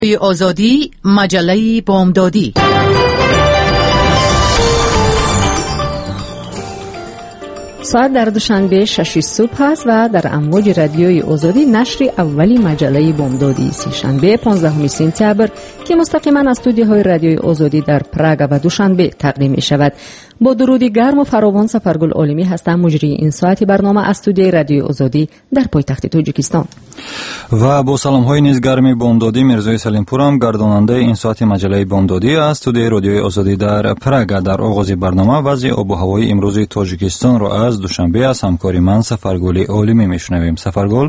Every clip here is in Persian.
آزادی، مجله بامدادی. ساعت در دوشنبه 6 صبح است و در امواج رادیوی آزادی نشر اولی مجله بامدادی سه‌شنبه 15 سپتامبر که مستقیما از استودیوهای رادیوی آزادی در پراگ و دوشنبه تقدیم می شود. با درودی گرم و فراوان سفرگل عالمی هستم، مجری این ساعتی برنامه از استودیوی رادیوی آزادی در پایتخت تاجیکستان. و با سلام های نیز گرمی بامدادی میرزای سلیمپورم، گرداننده این ساعت مجله بامدادی از استودیوی رادیوی آزادی در پراگ. در آغاز برنامه وضع آب و هوای امروز تاجیکستان را از دوشنبه از همکاری من سفرگل عالمی میشنویم. سفرگل.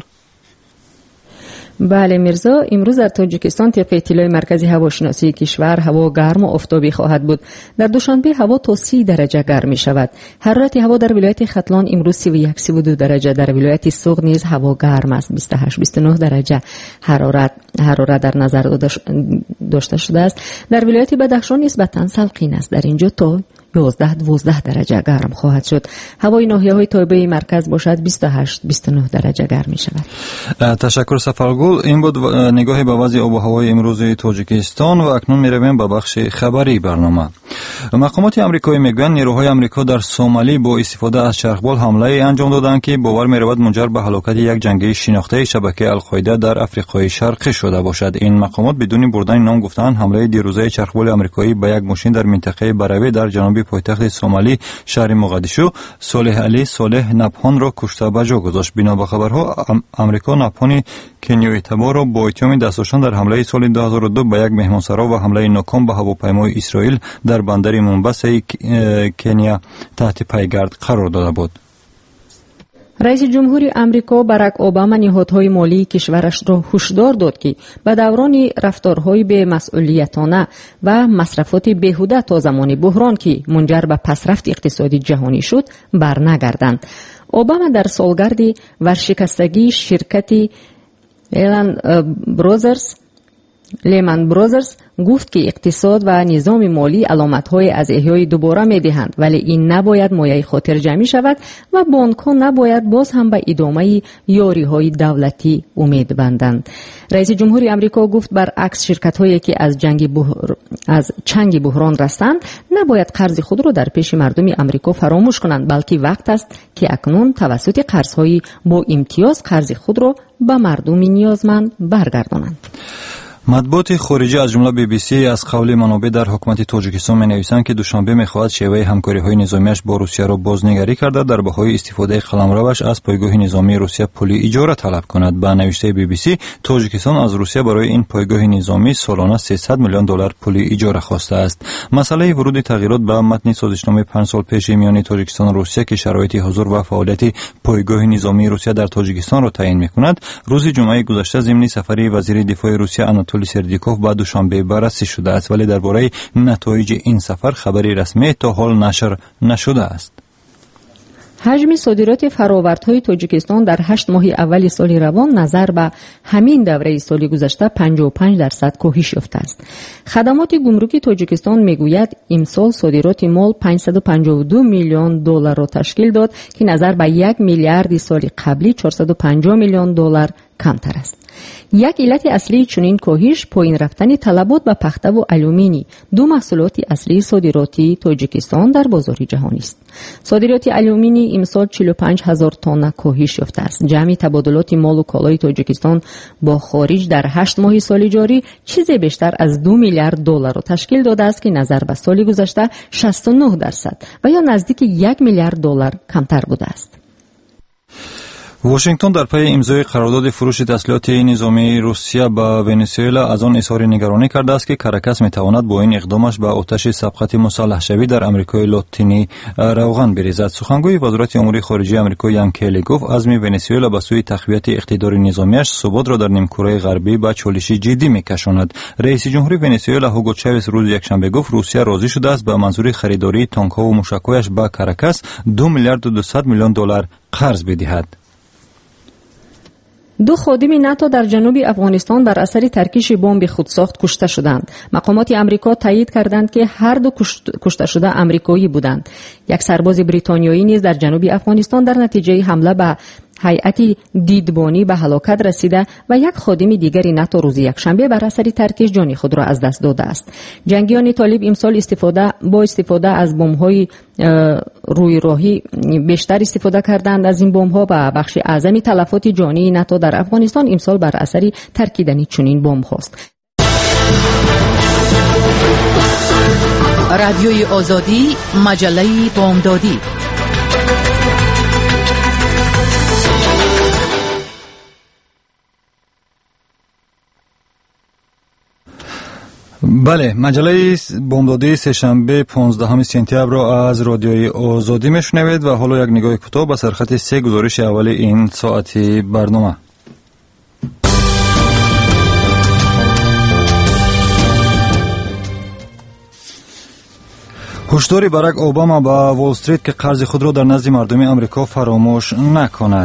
بله میرزا، امروز در تاجیکستان طبق اطلاع مرکز هواشناسی کشور هوا گرم و آفتابی خواهد بود. در دوشنبه هوا تا 30 درجه گرم می شود. حرارت هوا در ولایت ختلان امروز 31-32 درجه، در ولایت سوغ نیز هوا گرم است، 28-29 درجه حرارت در نظر داشته شده است. در ولایت بدخشان نسبتا سلقین است، در اینجا تا 11-12 درجه گرم خواهد شد. هوای ناحیه‌های تایبه مرکز باشد 28-29 درجه گرم می شود. تشکر سفرگل. این بود نگاهی به وضع آب و هوای امروز تاجیکستان و اکنون می‌رویم به بخش خبری برنامه. مقامات آمریکایی میگویند نیروهای آمریکا در سومالی با استفاده از چرخبال حمله انجام دادند که باور می‌رود منجر به هلاکت یک جنگی شناخته شبکه القاعده در آفریقای شرقی شده باشد. این مقامات بدون بردن نام گفتند حمله دیروزه چرخبال آمریکایی به یک ماشین در منطقه براوی در جنوب پایتخت سومالی شهر مقدشو صالح علی صالح نپهان را کشته به جا گذاشت. بنا به خبرها آمریکا نپهان کنیای تبار را با اتهام دستاشان در حمله سال 2002 به یک مهمانسرا و حمله ناکام به هواپیمای اسرائیل در بندر مومباسا کنیا تحت پیگرد قرار داده بود. رئیس جمهوری آمریکا باراک اوباما نهادهای مالی کشورش را هشدار داد که به دوران رفتارهای بی‌مسئولیتانه و مصرفات بیهوده تا زمان بحران که منجر به پسرفت اقتصادی جهانی شد برنگردند. اوباما در سالگرد ورشکستگی شرکت لیمن برادرز گفت که اقتصاد و نظام مالی علامت‌های از احیای دوباره می‌دهند، ولی این نباید مایه خاطر جمعی شود و بانک‌ها نباید باز هم به ادامه یاری‌های دولتی امید بندند. رئیس جمهوری آمریکا گفت برعکس شرکت‌هایی که از چنگ بحران رستند نباید قرض خود را در پیش مردم آمریکا فراموش کنند، بلکه وقت است که اکنون توسط قرض‌های با امتیاز قرض خود را به مردم نیازمند برگردانند. مطبوعات خارجی از جمله بی بی سی از قول منابع در حکومت تاجیکستان می‌نویسند که دوشنبه می‌خواهد شیوه همکاری‌های نظامیش با روسیه را بازنگری کرده در بهای استفاده قلمروش از پایگاه نظامی روسیه پولی اجاره طلب کند. به نوشته بی بی سی تاجیکستان از روسیه برای این پایگاه نظامی سالانه 300 میلیون دلار پولی اجاره خواسته است. مسئله ورود تغییرات به متن سازشنامه 5 سال پیش میان تاجیکستان و روسیه که شرایط حضور و فعالیت پایگاه نظامی روسیه در تاجیکستان را تعیین می‌کند روز جمعه گذشته ضمن سفری وزیر دفاع روسیه آناتولی سردیکوف با دوشنبه بررسی شده است، ولی درباره نتایج این سفر خبری رسمی تا حال نشر نشده است. حجم صادرات فرآوردهای تاجیکستان در 8 ماه اول سال روان نظر به همین دوره سال گذشته 55% کاهش یافته است. خدمات گمرکی تاجیکستان میگوید امسال صادرات مال 552 میلیون دلار را تشکیل داد که نظر به 1 میلیارد سال قبلی 450 میلیون دلار کمتر است. یک علت اصلی چنین کاهش پایین رفتن طلبات به پخته و آلومینی، دو محصولات اصلی صادراتی تاجیکستان در بازار جهانی است. صادرات آلومینی امسال 45,000 تن کاهش یافته است. جمعی تبادلات مال و کالای تاجیکستان با خارج در 8 ماه سال جاری چیزی بیشتر از 2 میلیارد دلار را تشکیل داده است که نظر به سال گذشته 69% و یا نزدیک 1 میلیارد دلار کمتر بوده است. واشنگتن در پی امضای قرارداد فروش تسلیحات نظامی روسیه به ونزوئلا از آن اظهار نگرانی کرده است که کاراکاس میتواند با این اقدامش به آتش سبقت مسلح شوی در آمریکای لاتینی روغن بریزد. سخنگوی وزارت امور خارجه آمریکا یان کلی گفت عزم ونزوئلا به سوی تقویت اقتدار نظامیش ثبات را در نیمکره غربی به چالش جدی میکشاند. رئیس جمهور ونزوئلا هوگو چاوز روز یکشنبه گفت روسیه راضی شده است به منظور خریداری تانک‌ها و موشک‌هایش به کاراکاس 2 میلیارد و 200 میلیون دلار قرض بدهد. دو خادم ناتو در جنوب افغانستان بر اثر ترکیش بمب خودساخت کشته شدند. مقامات آمریکا تایید کردند که هر دو کشته شده آمریکایی بودند. یک سرباز بریتانیایی نیز در جنوب افغانستان در نتیجه حمله به هیئتی دیدبانی به هلاکت رسیده و یک خادم دیگری ناتو روز یکشنبه بر اثر ترکش جان خود را از دست داده است. جنگیان طالب امسال استفاده از بمب‌های روی راهی بیشتر استفاده کردند از این بمب‌ها و بخش اعظمی تلفات جانی ناتو در افغانستان امسال بر اثر ترکیدن چنین بمب‌هاست. رادیوی آزادی، مجله بامدادی. بله، مجله بامدادی سه‌شنبه 15 سپتامبر را از رادیوی آزادی میشنوید و حالا یک نگاه کوتاه به سرخط 3 گزارش اول این ساعتی برنامه. هشدار باراک اوباما با وال استریت که قرض خود را در نزد مردم آمریکا فراموش نکند.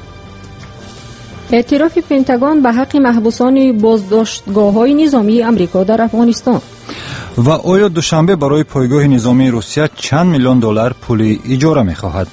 اعتراف پنتاگون به حق محبوسان بازداشتگاه‌های نظامی آمریکا در افغانستان. و آیا دوشنبه برای پایگاه نظامی روسیه چند میلیون دلار پول اجاره می‌خواهد؟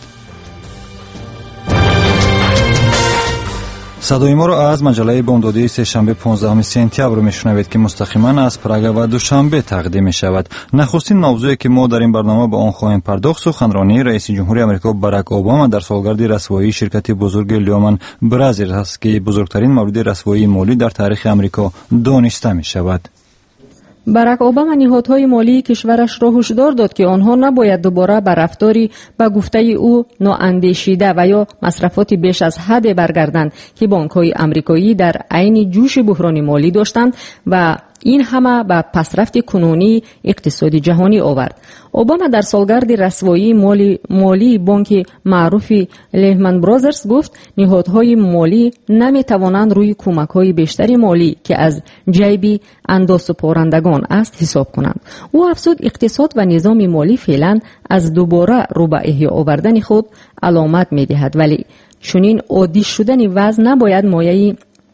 صدای ما را از مجله بامدادی سه‌شنبه 15 سپتامبر میشنوید که مستقیما از پراگ و دوشنبه تقدیم می شود. نخستین موضوعی که ما در این برنامه به آن خواهیم پرداخت سخنرانی رئیس جمهوری آمریکا باراک اوباما در سالگرد رسوایی شرکت بزرگ لیومن برادرز است که بزرگترین مورد رسوایی مالی در تاریخ آمریکا دانسته می شود. باراک اوباما نهادهای مالی کشورش را هشدار داد که آنها نباید دوباره به رفتاری به گفته او نااندیشیده و یا مصرفات بیش از حد برگردند که بانک‌های آمریکایی در عین جوش بحران مالی داشتند و این همه به پسرفت کنونی اقتصاد جهانی آورد. اوباما در سالگرد رسوایی مالی بانک معروف لیهمن برادرز گفت نهادهای مالی نمیتوانند روی کمک‌های بیشتری مالی که از جیب اندازه‌پارندگان است حساب کنند. او افزود اقتصاد و نظام مالی فعلا از دوباره رو به احیا آوردن خود علامت می‌دهد، ولی چنین عادی شدن وضع نباید مایه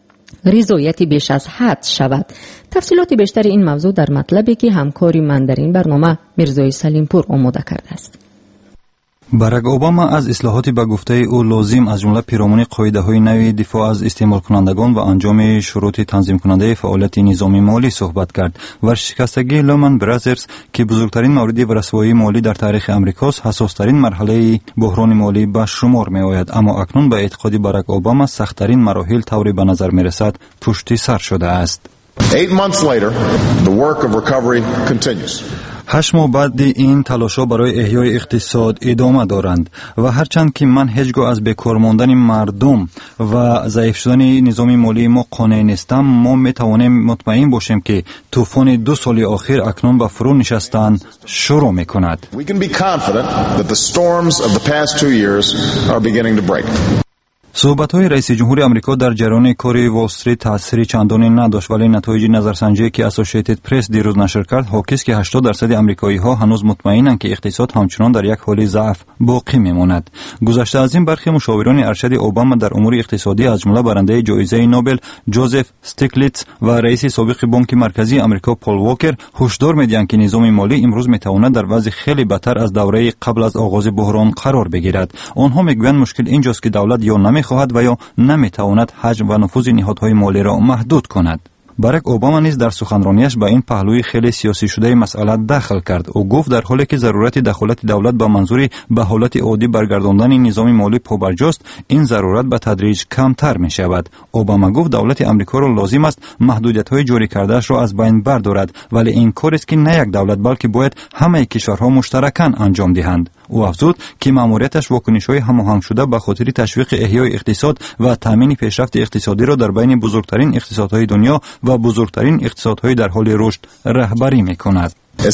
رضایتی بیش از حد شود. تفصیلات بیشتر این موضوع در مطلبی که همکاری من در این برنامه میرزای سلیمپور آماده کرده است. باراک اوباما از اصلاحاتی به گفته او لازم از جمله پیرامون قاعده‌های نوی دفاع از استعمال کنندگان و انجام شروط تنظیم کننده فعالیت نظامی مالی صحبت کرد. ورشکستگی لیهمن برادرز که بزرگترین مورد رسوایی مالی در تاریخ آمریکاست، حساس‌ترین مرحله بحران مالی به شمار می‌آید، اما اکنون به اعتقاد باراک اوباما سخت‌ترین مراحل طوری به نظر می‌رسد پشت سر شده است. 8 months later, the work of recovery continues. 8 ماه بعد این تلاش‌ها برای احیای اقتصاد ادامه دارند و هرچند که من هیچگاه از بیکار ماندن مردم و ضعیف شدن نظام مالی ما قانع نیستم، ما می‌توانیم مطمئن باشیم که طوفان 2 سال اخیر اکنون به فرو نشستن شروع می‌کند. We can be confident that the storms of the past 2 years are beginning to break. صحبت‌های رئیس جمهوری آمریکا در جریان کار وال استریت تأثیری چندانی نداشت، ولی نتایج نظرسنجی که اسوسییتد پرس دیروز نشر کرد حاکی است که 80% آمریکایی‌ها هنوز مطمئنند که اقتصاد همچنان در یک حال ضعف باقی می‌ماند. گذشته از این برخی مشاوران ارشد اوباما در امور اقتصادی از جمله برنده جایزه نوبل جوزف استیگلیتز و رئیس سابق بانک مرکزی آمریکا پول واکر هشدار می‌دهند که نظام مالی امروز می‌تواند در وضع خیلی بدتر از دوره قبل از آغاز بحران قرار بگیرد. آنها می‌گویند مشکل اینجاست که دولت یا نمی‌خواهد و یا نمی‌تواند حجم و نفوذ نهادهای مالی را محدود کند. باراک اوباما نیز در سخنرانیش به این پهلوی خیلی سیاسی شده مسئله دخل کرد. او گفت در حالی که ضرورت دخالت دولت به منظور به حالت عادی برگرداندن نظام مالی پابرجاست، این ضرورت به تدریج کمتر می شود. اوباما گفت دولت آمریکا را لازم است محدودیت‌های جاری کرده‌اش را از بین بردارد، ولی این کار است که نه یک دولت بلکه باید همه کشورها مشترکاً انجام دهند. او افزود که ماموریتش واکنش‌های هماهنگ شده به خاطر تشویق احیای اقتصاد و تامین پیشرفت اقتصادی را در بین بزرگترین اقتصادهای دنیا و بزرگترین اقتصادهای در حال رشد رهبری می‌کند.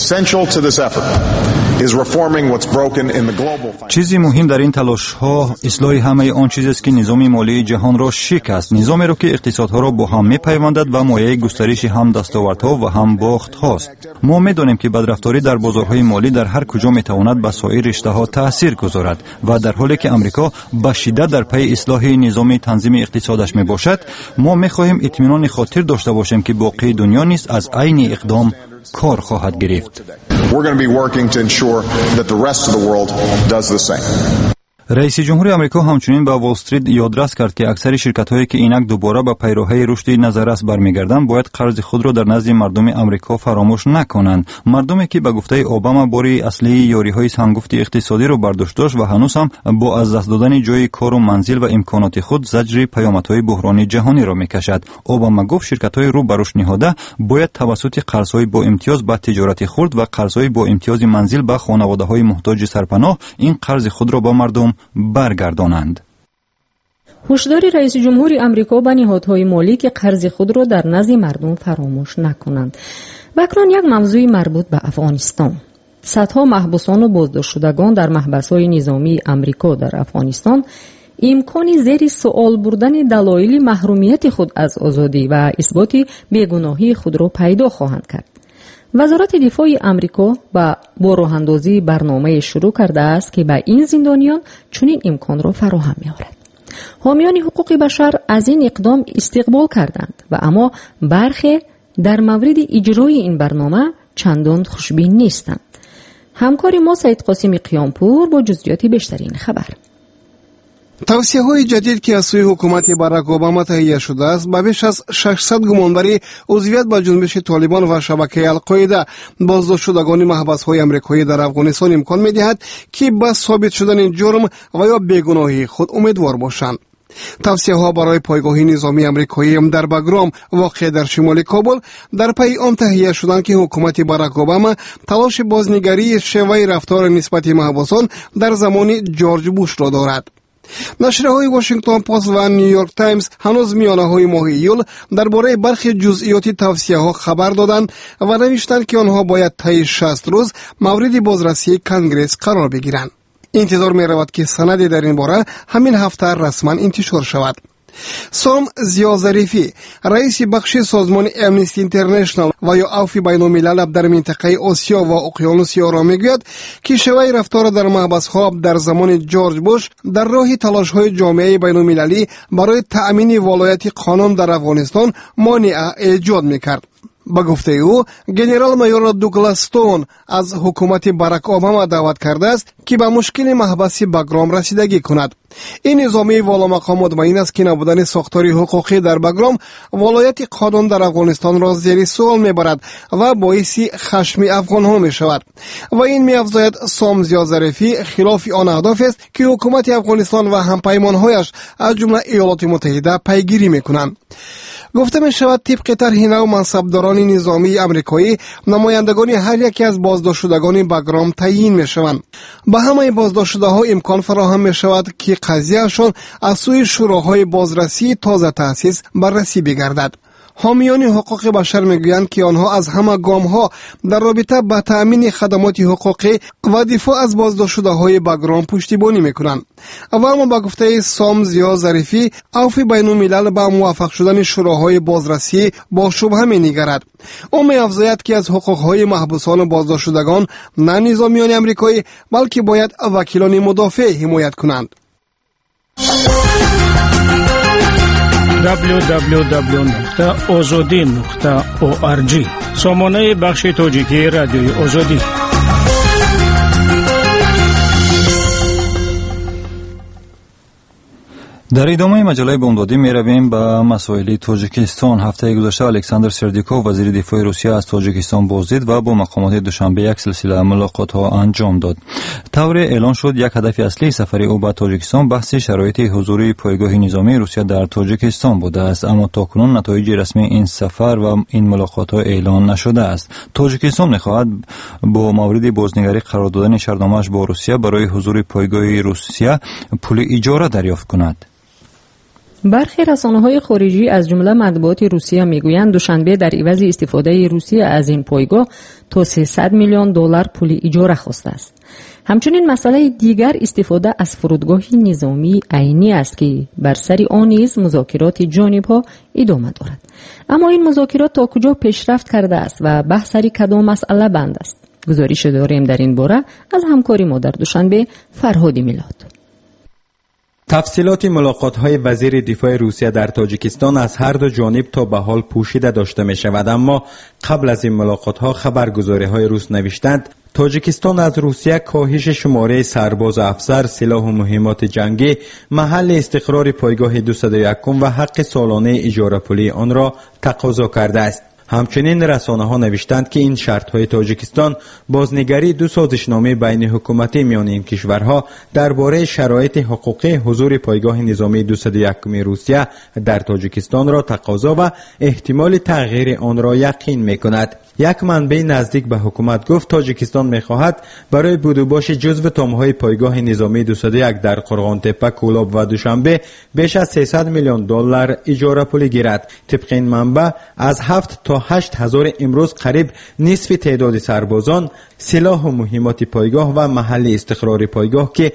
چیزی مهم در این تلاش ها اصلاح همه آن چیزی است که نظام مالی جهان را شکست، نظامی را که اقتصادها را با هم می‌پیوندد و مایه گسترش هم دستاوردها و هم باخت هاست. ما می‌دانیم که بدرفتاری در بازارهای مالی در هر کجا می‌تواند به سایر رشته‌ها تأثیر گذارد و در حالی که آمریکا به شدت در پی اصلاح نظام تنظیم اقتصادش میباشد، ما می‌خواهیم اطمینان خاطر داشته باشیم که باقی دنیا نیز از عین اقدام کار خواهد گرفت. رئیس جمهور آمریکا همچنین به وال استریت یادداشت کرد که اکثر شرکت‌هایی که اینک دوباره به پیروهای رشد نظارت برمیگردند باید قرض خود را در نزد مردم آمریکا فراموش نکنند. مردمی که به گفته اوباما باری اصلی یاری‌های سنگفت اقتصادی را برداشت داشت و هنوز هم با از دست دادن جای کار و منزل و امکانات خود زجر پیامدهای بحران جهانی را می‌کشد. اوباما گفت شرکت‌های رو به رشد نهاده باید توسط قرض‌های با امتیاز به تجارت خرد و قرض‌های با امتیاز منزل به خانواده‌های محتاج سرپناه این قرض خود را به مردم برگردانند. هشدار رئیس جمهور آمریکا به نهادهای مالی که قرض خود را در نزد مردم فراموش نکنند. و اکنون یک موضوع مربوط به افغانستان. صدها محبوسان و بازداشت شدگان در محبس‌های نظامی آمریکا در افغانستان امکانی زیر سوال بردن دلایل محرومیت خود از آزادی و اثبات بیگناهی خود را پیدا خواهند کرد. وزارت دفاع آمریکا با راه‌اندازی برنامه شروع کرده است که به این زندانیان چنین امکان را فراهم می‌آورد. حامیان حقوق بشر از این اقدام استقبال کردند و اما برخی در مورد اجرای این برنامه چندان خوشبین نیستند. همکار ما سید قاسم قیامپور با جزئیات بیشتر این خبر. توصیه‌های جدید که از سوی حکومت باراک اوباما تهیه شده است به بیش از 600 گمانبری عضویت به جنبش طالبان و شبکه القاعده بازداشت شدگان محبس‌های آمریکایی در افغانستان امکان می‌دهد که به ثابت شدن جرم و یا بیگناهی خود امیدوار باشند. توصیه‌ها برای پایگاه نظامی آمریکایی در باگرام واقع در شمال کابل در پی آن تهیه شدند که حکومت باراک اوباما تلاش بازنگری شیوه رفتار نسبت محبوسان در زمان جورج بوش را دارد. نشریه‌های واشنگتن پست و نیویورک تایمز هنوز میانه‌های ماه ایول درباره برخی جزئیات توصیه‌ها خبر دادند و نوشتند که آنها باید طی 60 روز مورد بازرسی کنگره قرار بگیرند. انتظار می‌رود که سندی در این باره همین هفته رسما انتشار شود. سام زیا ظریفی رئیس بخش سازمان امنیستی اینترنشنال و یا عفو بین‌الملل در منطقه آسیا و اقیانوس آرام میگوید که شیوه رفتار در محبس‌ها در زمان جورج بوش در راه تلاش‌های جامعه بین‌المللی برای تأمین ولایت قانون در افغانستان مانع ایجاد می‌کرد. با گفته او گنرال مایور دوگلاس ستون از حکومت باراک اوباما دعوت کرده است که به مشکل محبسی باگرام رسیدگی کند. این نظامی والا مقام مطمئن است که نبودن ساختاری حقوقی در باگرام ولایت قانون در افغانستان را زیر سوال میبرد و باعث خشم افغانها می شود و این می افزاید سام زیا ظریفی خلاف آن اهداف است که حکومت افغانستان و همپیمانهایش از جمله ایالات متحده پیگیری میکنند. گفته می شود طبق طرح نو منصبداران نظامی آمریکایی نمایندگان هر یکی از بازداشت شدگان باگرام تعیین می شوند. به همه بازداشت شده ها امکان فراهم می شود که قضیهشان از سوی شوراهای بازرسی تازه تأسیس بررسی بگردد. حامیان حقوق بشر میگویند که آنها از همه گام‌ها در رابطه با تأمین خدمات حقوقی و دفاع از بازداشت شده‌های باگرام پشتیبانی میکنند. و اما با گفته سام زیا ظریفی عفو بین‌الملل با موافق شدن شوراهای بازرسی با شبهه می‌نگرد. او می‌افزاید که از حقوق‌های محبوسان و بازداشت شدگان نه نظامیان آمریکایی بلکه باید وکیلان مدافع حمایت کنند. www.azadi.org سامانه بخش تاجیکی رادیوی آزادی. در ادامه مجله بامدادی می رویم به مسائل تاجیکستان. هفته گذشته الکساندر سردیکوف وزیر دفاع روسیه از تاجیکستان بازدید و با مقامات دوشنبه یک سلسله ملاقات ها انجام داد. طور اعلان شد یک هدف اصلی سفر او به تاجیکستان بحث شرایط حضور پایگاه نظامی روسیه در تاجیکستان بوده است، اما تاکنون نتایج رسمی این سفر و این ملاقات ها اعلان نشده است. تاجیکستان می‌خواهد با مورد بازنگری قرار دادن شرطنامه‌اش با روسیه برای حضور پایگاه روسیه پول اجاره دریافت کند. برخی رسانه‌های خارجی از جمله مطبوعات روسیه میگویند دوشنبه در عوض استفاده روسیه از این پایگاه تا 300 میلیون دلار پول اجاره خواسته است. همچنین مسئله دیگر استفاده از فرودگاه نظامی عینی است که بر سر آن نیز مذاکرات جانب‌ها ادامه دارد. اما این مذاکرات تا کجا پیشرفت کرده است و بحث سر کدام مسئله بند است؟ گزارش داریم در این باره از همکاری ما در دوشنبه فرهاد میلاد. تفصیلات ملاقات‌های وزیر دفاع روسیه در تاجیکستان از هر دو جانب تا به حال پوشیده داشته می شود، اما قبل از این ملاقات‌ها خبرگزاری‌های روس نوشتند تاجیکستان از روسیه کاهش شماره سرباز افسر، سلاح و مهمات جنگی، محل استقرار پایگاه 201 و حق سالانه اجاره پولی آن را تقاضا کرده است. همچنین رسانه ها نوشتند که این شرط های تاجیکستان بازنگری دو سازشنامه بین حکومتی میان این کشورها درباره شرایط حقوقی حضور پایگاه نظامی 201 روسیه در تاجیکستان را تقاضا و احتمال تغییر آن را یقین میکند. یک منبع نزدیک به حکومت گفت تاجیکستان می‌خواهد برای بودوباش جزو تام‌های پایگاه نظامی 201 در قرغان تپه، کولاب و دوشنبه بیش از 300 میلیون دلار اجاره پولی گیرد. طبق این منبع از 7 تا 8 هزار امروز قریب نصف تعداد سربازان، سلاح و مهمات پایگاه و محل استقرار پایگاه که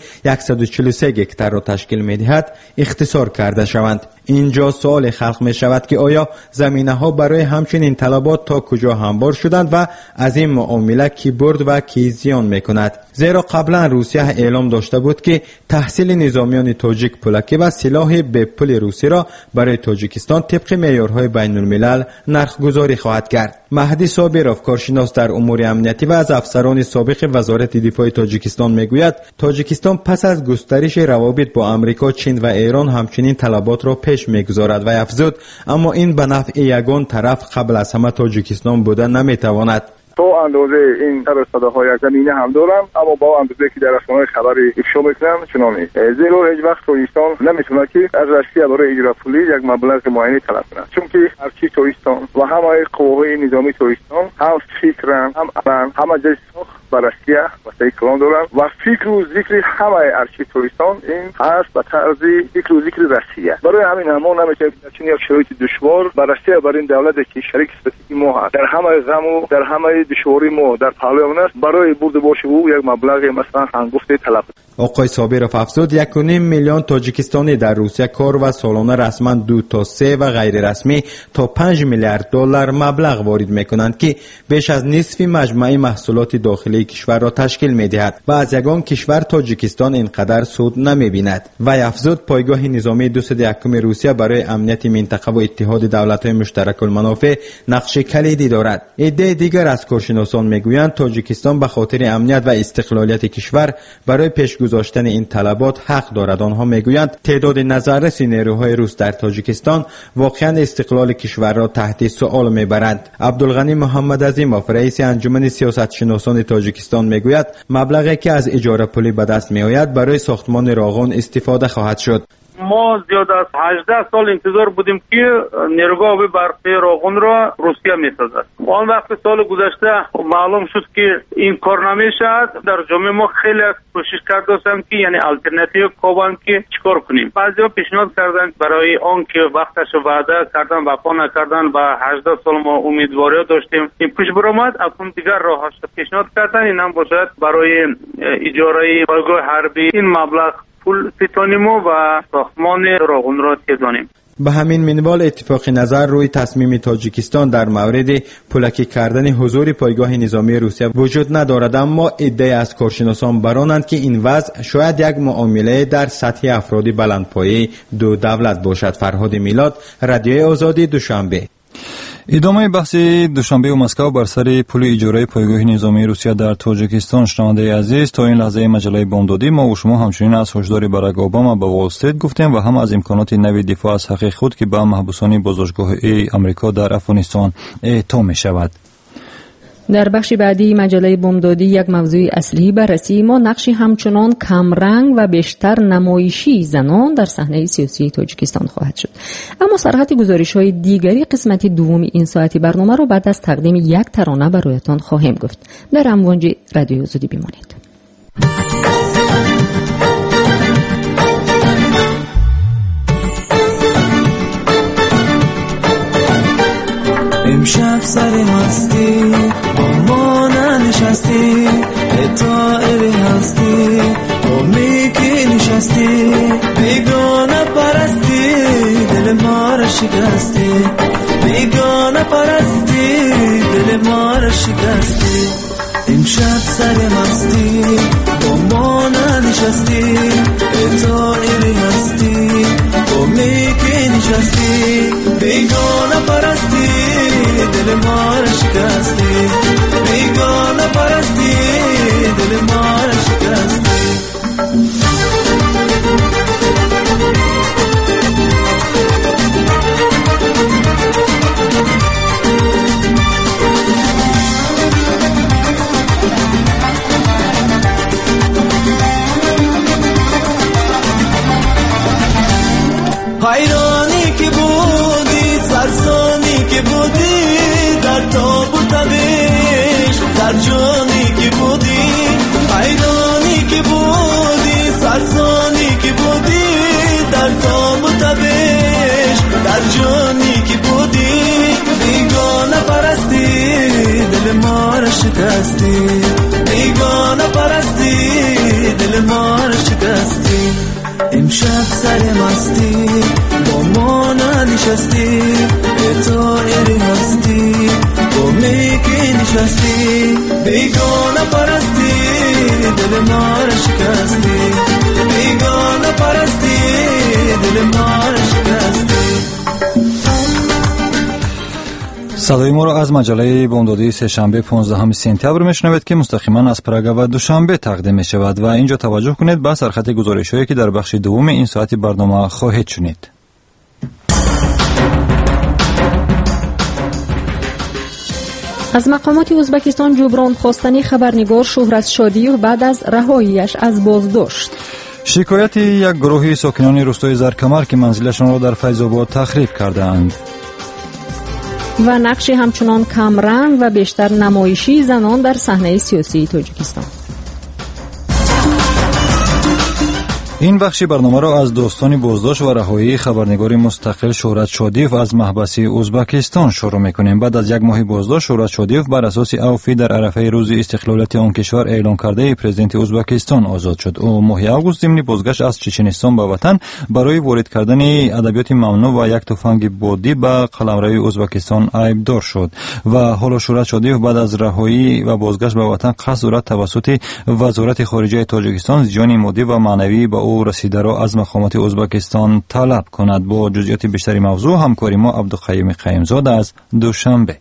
143 هکتار را تشکیل می‌دهد اختصار کرده شوند. اینجا سوال خلق می شود که آیا زمینه ها برای همچنین طلبات تا کجا هموار شدند و از این معامله کی برد و کی زیان می کند؟ زیرا قبلا روسیه اعلام داشته بود که تحصیل نظامیان تاجیک پولکی و سلاح به پول روسی را برای تاجیکستان طبق معیارهای بین الملل نرخ گذاری خواهد کرد. مهدی صابرов، کارشناس در امور امنیتی و از افسران سابق وزارت دفاع تاجیکستان میگوید تاجیکستان پس از گسترش روابط با آمریکا، چین و ایران همچنین طلبات را پیش میگذارد و افزود اما این به نفع یگان طرف قبل از همه تاجیکستان بوده نمیتواند. تو اندازه این صداهای زمینه هم دارم، اما با اندازه که در رسانه‌های خبری افشا میکنم چنانی زیرا هیچ وقت تاجیکستان نمیتونه که از روسیه برای اجاره پولی یک مبلغ معینی طلب کنه، چون که هرچی تاجیکستان و همه قواهای نظامی تاجیکستان هم فکرن هم علم همه جای ساخت با روسیه و سیکلان دارن و فکر و ذکر همه ارشی تاجیکستان این هست به طرز فکر و ذکر روسیه. برای همین همون نمیشه چون یک شرایط دشوار با روسیه برای این دولتی که شریک استراتژیکی ما هست در همه غم و در همه دشواری ما در پهلوی اون است برای برده باشه او یک مبلغ مثلا هنگفته طلب. آقای صابرov افزود 1.5 میلیون تاجیکستانی در روسیه کار و سالانه رسما 2 تا 3 و غیر رسمی تا 5 میلیارد دلار مبلغ وارد میکنند که بیش از نصف مجموعه محصولات داخلی کشور را تشکیل میدهد و از یگان کشور تاجیکستان اینقدر سود نمیبیند. و افزود پایگاه نظامی 201 روسیه برای امنیت منطقه و اتحاد دولت‌های مشترک المنافع نقش کلیدی دارد. عده دیگر از کارشناسان میگویند تاجیکستان به خاطر امنیت و استقلالیت کشور برای پیش گذاشتن این طلبات حق دارد. آنها میگویند تعداد نظررس نیروهای روس در تاجیکستان واقعا استقلال کشور را تحت سوال میبرند. عبدالغنی محمد عظیمov، رئیس انجمن سیاستشناسان تاجیکستان میگوید مبلغی که از اجاره پولی به دست میآید برای ساختمان راغون استفاده خواهد شد. ما زیاد از 18 سال انتظار بودیم که نیروگاه برقی راغون را روسیه میسازد. آن وقت سال گذشته معلوم شد که این کار نمیشد. در جامعه ما خیلی کوشش کردیم که یعنی الटरनेटिव کوبان که چیکار کنیم. بعضیا پیشنهاد کردن برای آن که وقتش وعده کردن وفا نکردن و 18 سال ما امیدواری داشتیم این پیش برآمد. اکنون دیگر راهش پیشنهاد کردن این هم باشد برای اجاره پایگاه حربی این مبلغ پول تیتانیم و ساختمان راغون را تیزانیم. به همین منوال اتفاق نظر روی تصمیم تاجیکستان در مورد پولکی کردن حضور پایگاه نظامی روسیه وجود ندارد، اما عده از کارشناسان برانند که این وضع شاید یک معامله در سطح افراد بلندپایه دو دولت باشد. فرهاد میلاد، رادیوی آزادی، دوشنبه. ادامه بحث دوشنبه و مسکو بر سر پول اجاره پایگاه نظامی روسیه در تاجیکستان. شنونده عزیز، تا این لحظه مجله بامدادی ما و شما همچنین از هشدار باراک اوباما به وال استریت گفتیم و هم از امکانات نوی دفاع از حق خود که به محبوسان بازداشتگاه آمریکا در افغانستان اعطا می شود. در بخش بعدی مجله بامدادی یک موضوع اصلی بررسی ما نقشی همچنان کمرنگ و بیشتر نمایشی زنان در صحنه سیاسی تاجیکستان خواهد شد. اما سرحد گزارش‌های دیگری قسمت دوم این ساعتی برنامه را بعد از تقدیم یک ترانه برایتان خواهیم گفت. در امواج رادیو آزادی بمانید. امشب سر مستی با ما ننشستی اتائر هستی با میکی نشستی بیگانه پرستی دل ما را شکستی بیگانه پرستی دل ما را شکستی امشب سر مستی با ما ننشستی اتائر هستی با میکی نشستی بیگانه پرستی دل ما را شکستی بیگانه پرستی شکستی بیگانه پرستی دل ما رو شکستی امشب سر مستی با ما ننشستی به طائری هستی با میکی نشستی بیگانه پرستی دل ما رو شکستی بیگانه پرستی دل ما رو شکستی. صدای ما را از مجله بامدادی سه‌شنبه 15 سپتامبر میشنوید که مستقیما از پراگ و دوشنبه تقدیم می شود و اینجا توجه کنید به سرخط گزارش‌هایی که در بخش دوم این ساعت برنامه خواهید شنید. از مقامات ازبکستان جبران خواستنی خبرنگار شهرت شادیوف بعد از رهاییش از بازداشت. شکایت یک گروه ساکنان روستای زرکمر که منزلشان را در فیض‌آباد تخریب کردند. و نقش همچنان کمرنگ و بیشتر نمایشی زنان در صحنه سیاسی تاجیکستان. این بخش برنامه را از داستان بازداشت و رهایی خبرنگار مستقل شهرت شادیوف از محبس ازبکستان شروع می‌کنیم. بعد از یک ماه بازداشت شهرت شادیوف بر اساس عفوی در عرفه روز استقلالیت آن کشور اعلان کرده پرزیدنت ازبکستان آزاد شد. او ماه آگوست ضمن بازگشت از چچنستان به وطن برای وارد کردن ادبیات ممنوع و یک تفنگ بادی به قلمرو ازبکستان عیبدار شد و حالا شهرت شادیوف بعد از رهایی و بازگشت به وطن قصد دارد توسط وزارت خارجه تاجیکستان زیان مادی و معنوی به او رسیده را از مقامات ازبکستان طلب کند. با جزئیات بیشتری موضوع همکاری ما عبدالقیوم قیمزاده از دوشنبه.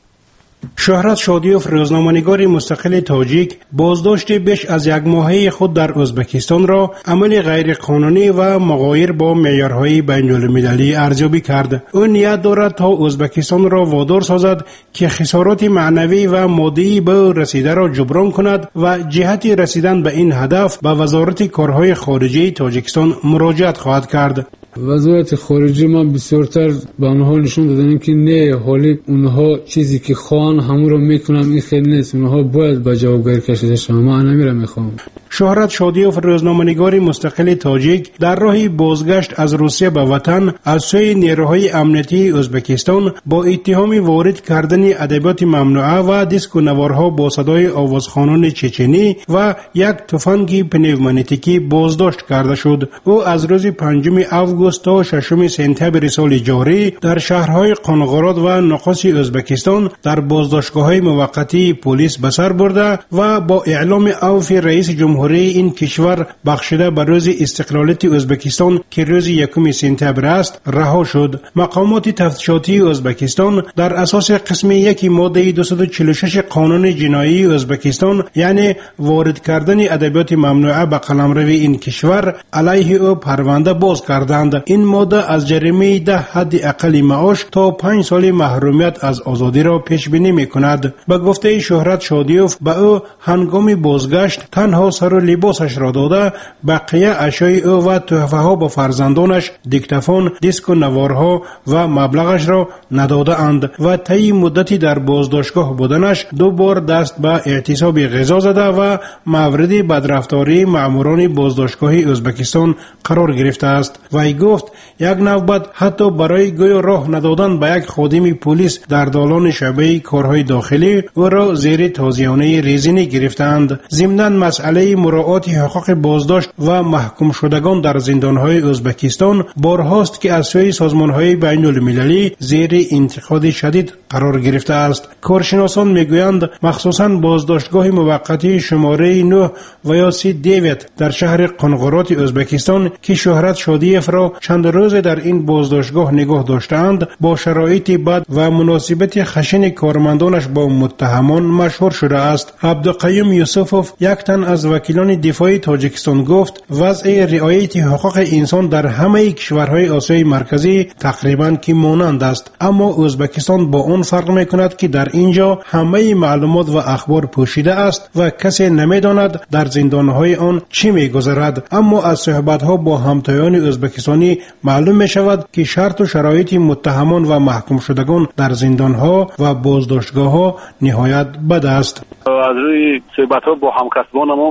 شهرت شادیوف روزنامه‌نگار مستقل تاجیک بازداشت بیش از یک ماهه خود در ازبکستان را عمل غیر قانونی و مغایر با معیارهای بین‌المللی ارزیابی کرد. او نیت دارد تا ازبکستان را وادار سازد که خسارات معنوی و مادی به رسیده را جبران کند و جهت رسیدن به این هدف به وزارت کارهای خارجه تاجیکستان مراجعت خواهد کرد. وزارت خارجه ما بسیارتر به آنها نشون دادن که نه، حالی اونها چیزی که خواهن همون رو میکنم، این خیلی نیست، اونها باید به جوابگری کشیده شوند. ما نمیرم میخوام. شهرت شادیوف روزنامه‌نگار مستقل تاجیک در راه بازگشت از روسیه به وطن از سوی نیروهای امنیتی ازبکستان با اتهام وارد کردن ادبیات ممنوعه و دیسک و نوارها با صدای آوازخوانان چچنی و یک تفنگ پنوماتیکی بازداشت کرده شد. او از روز 5 آگوست تا 6 سپتامبر سال جاری در شهرهای قنقراد و نقاص ازبکستان در بازداشتگاه‌های موقتی پلیس به سر برده و با اعلام عفو رئیس جمهوری این کشور بخشیده به روز استقلالیت ازبکستان که روز 1 سپتامبر است رها شد. مقامات تفتیشاتی ازبکستان در اساس قسم 1 ماده 246 قانون جنایی ازبکستان، یعنی وارد کردن ادبیات ممنوعه به قلمرو این کشور، علیه او پرونده باز کردند. این ماده از جریمه 10 حد اقل معاش تا 5 سال محرومیت از آزادی را پیش بینی می‌کند. به گفته شهرت شادیوف به او هنگام بازگشت تنها سر و لباسش را داده، بقیه اشیای او و تحفه ها با فرزندانش، دیکتافون، دیسک و نوارها و مبلغش را نداده اند و طی مدتی در بازداشتگاه بودنش 2 بار دست به اعتصاب غذا زده و مورد بدرفتاری ماموران بازداشتگاه ازبکستان قرار گرفته است. وی گفت یک نوبت حتی برای گوی راه ندادن به یک خادم پلیس در دالان شعبه کارهای داخلی او را زیر تازیانه ریزینی گرفتند. ضمناً مسئله مراعات حقوق بازداشت و محکوم شدگان در زندانهای ازبکستان بارهاست که از سوی سازمانهای بین المللی زیر انتقاد شدید قرار گرفته است. کارشناسان میگویند مخصوصاً بازداشتگاه موقتی شماره 9 و یا 39 در شهر قنقرات ازبکستان که شهرت شادیوف را چند روز در این بازداشتگاه نگاه داشتند با شرایط بد و مناسبت خشن کارمندانش با متهمان مشهور شده است. عبدالقیوم یوسفوف، یک تن از وکیلان دفاعی تاجیکستان، گفت وضع رعایت حقوق انسان در همه کشورهای آسیای مرکزی تقریباً که مانند است، اما ازبکستان با آن فرق میکند که در اینجا همه معلومات و اخبار پوشیده است و کسی نمیداند در زندانهای آن چی میگذرد. اما از صحبتها با همتایان ازبکستانی معلوم می شود که شرط و شرایط متهمان و محکوم شدگان در زندانها و بازداشتگاه‌ها نهایت بد است. از روی صحبت‌ها با همکسبانم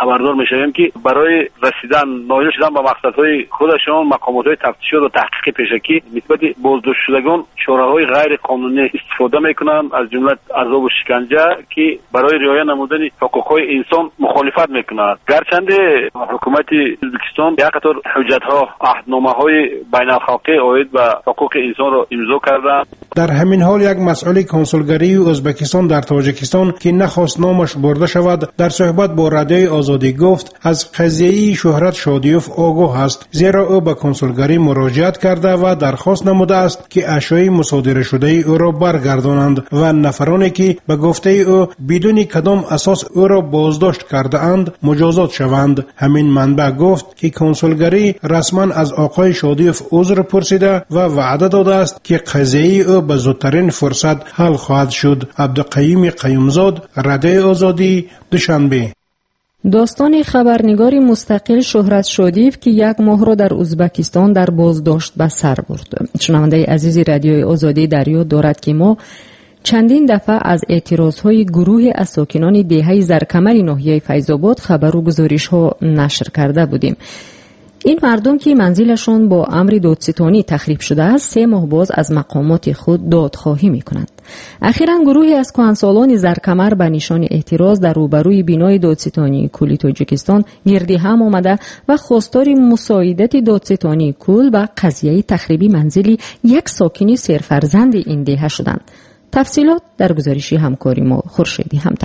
خبردار میشویم که برای رسیدن نایل شدن به مقصدهای خودشان مقامات تفتیشی و تحقیق پیشکی نسبت بازداشت شدگان چاره‌های غیر قانونی استفاده میکنند، از جمله عذاب و شکنجه که برای رعایت نمودن حقوق‌های انسان مخالفت میکنند. گرچند حکومت ازبکستان یک قطار حجت‌ها عهدنامه‌های بین‌الخلقی عاید به حقوق انسان را امضا کردند. در همین حال یک مسئول کنسولگری ازبکستان در تاجیکستان که نخواست نامش برده شود در صحبت با رادیوی آزادی گفت از قضیه شهرت شادیوف آگاه است، زیرا او به کنسولگری مراجعت کرده و درخواست نموده است که اشیاء مصادره شده او را برگردانند و نفرانی که به گفته او بدون کدام اساس او را بازداشت کرده اند مجازات شوند. همین منبع گفت که کنسولگری رسما از آقای شادیوف عذر پرسیده و وعده داده است که قضیه او به زودترین فرصت حل خواهد شد. عبدالقیوم قیومزاد، رادیو آزادی، دوشنبه. داستان خبرنگار مستقل شهرت شادیف که یک ماه را در ازبکستان در بازداشت به سر برد. شنونده عزیز رادیوی آزادی در یاد دارد که ما چندین دفعه از اعتراضهای گروه از ساکنان دهه زرکمر ناحیه فیض‌آباد خبر و گزارش‌ها نشر کرده بودیم. این مردم که منزلشان با امر دادستانی تخریب شده است 3 ماه باز از مقامات خود دادخواهی می‌کنند. اخیراً گروهی از کهنسالان زرکمر به نشان اعتراض در روبروی بینای دادستانی کل تاجیکستان گردی هم آمده و خواستار مساعدت دادستانی کل و قضیه تخریب منزل یک ساکن سرفرزند این دهه شدند. تفصیلات در گزارشی همکاری ما خورشیدی همدان.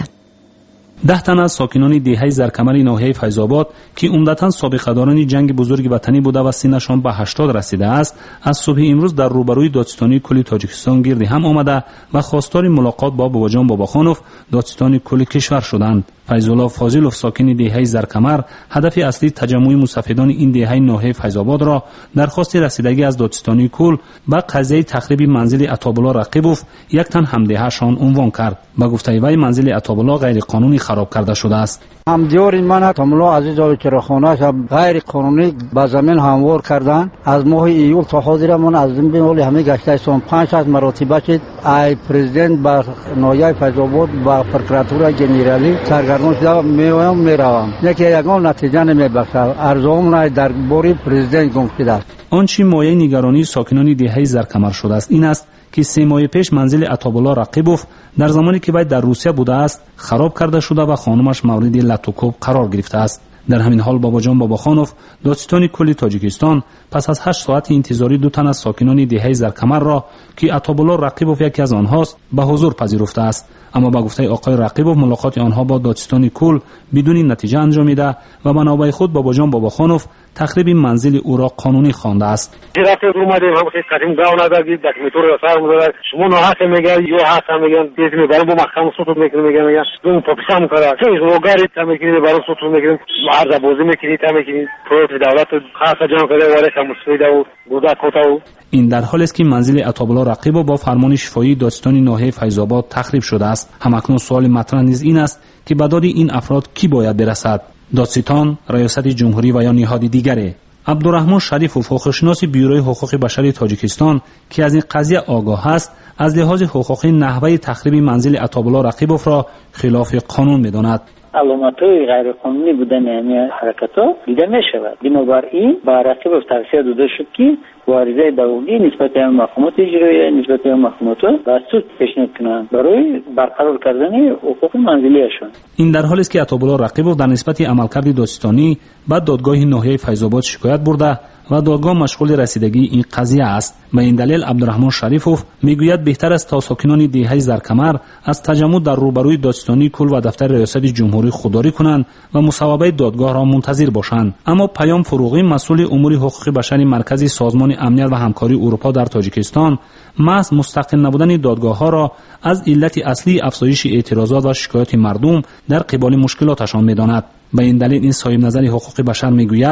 10 تن از ساکنان دهه زرکمر ناحیه فیض‌آباد که عمدتاً سابقه‌داران جنگ بزرگ وطنی بوده و سنشان به 80 رسیده است، از صبح امروز در روبروی دادستانی کل تاجیکستان گردی هم آمده و خواستار ملاقات با باباجان باباخانوف دادستانی کل کشور شدند. فیض‌الله فاضلوف ساکن دهه زرکمر هدف اصلی تجمع مستفیدان این دهه ناحیه فیض‌آباد را درخواست رسیدگی از دادستانی کل به قضیه تخریب منزل عطابالله رقیبوف یک تن همدهه‌شان عنوان کرد. با گفته وی منزل عطابالله غیر قانونی خراب کرده شده است. همدیار من عطابالله عزیز و چراخانه‌اش غیر قانونی به زمین هموار کردند. از ماه ایول تا حاضر من از زمین ولی همه گشته سون 5 از مراتب شد. ای پرزیدنت با ناحیه فیض‌آباد با پروکراتور جنرالی سرگردان شده میروم یکی یگان نتیجه نمیبخشد. ارزوام در باری پرزیدنت گم شده است. آنچه مایه نگرانی ساکنان دهه زرکمر شده است این است که 3 ماه پیش منزل عطابالله رقیبوف در زمانی که وی در روسیه بوده است خراب کرده شده و خانمش مورد لطوکوب قرار گرفته است. در همین حال باباجان باباخانوف دادستان کل تاجیکستان پس از 8 ساعت انتظاری 2 تن از ساکنان دهه زرکمر را که عطابالله رقیبوف یکی از آنهاست به حضور پذیرفته است. اما با گفته آقای رقیبوف ملاقات آنها با دادستان کل بدون نتیجه انجامیده و به نوبه خود باباجان باباخانوف تخریب منزل او را قانونی خوانده است. رقیب اومدیم هم که قدیم گاو ندادید دکمتور را سر می‌داد شما نه حق میگن یا حق میگن چیزی میبرن با محکمه صوت میگن اون پاکستان میکنه چه روگاری تا میگیرید برای صوت میگیرن عرض بازی میکنید تا میگیرید پروت دولت خاص جان کرده ولی که مسئولیت و بودا کوتاو. این در حالی است که منزل عطابالله رقیبوف با فرمان شفایی دادستان ناحیه فیض‌آباد تخریب شده است. همکنون سوال مطرح نیز این است که به داد این افراد کی باید برسد؟ دادستان، ریاست جمهوری و یا نهاد دیگری؟ عبدالرحمن شریف حقوقشناس بیروی حقوق بشری تاجیکستان که از این قضیه آگاه است از لحاظ حقوقی نحوه تخریب منزل عطابالله رقیبوف را خلاف قانون می‌داند. علامت‌های غیر قانونی بودن این حرکت‌ها دیده می‌شود. بنابراین با رقیبوف توصیه داده شد که واریزه دولتی نسبت به مقامات اجرایی نسبت به مقامات و سود پیشنهاد کنند برای برقرار کردن حقوق منزلیشان. این در حالی است که عطابالله رقیبوف در نسبت عملکرد دادستانی به دادگاه ناحیه فیض‌آباد شکایت برده و دادگاه مشغول رسیدگی این قضیه است. به این دلیل عبدالرحمن شریفوف میگوید بهتر است تا ساکنان دهه زرکمر از تجمع در روبروی دادستانی کل و دفتر ریاست جمهوری خودداری کنند و مصوبه دادگاه را منتظر باشند. اما پیام فروغی مسئول امور حقوق بشری مرکز سازمان امنیت و همکاری اروپا در تاجیکستان محض مستقل نبودن دادگاه ها را از علت اصلی افزایش اعتراضات و شکایات مردم در قبال مشکلاتشان می‌داند. به این دلیل این صاحب نظر حقوق بشر میگوید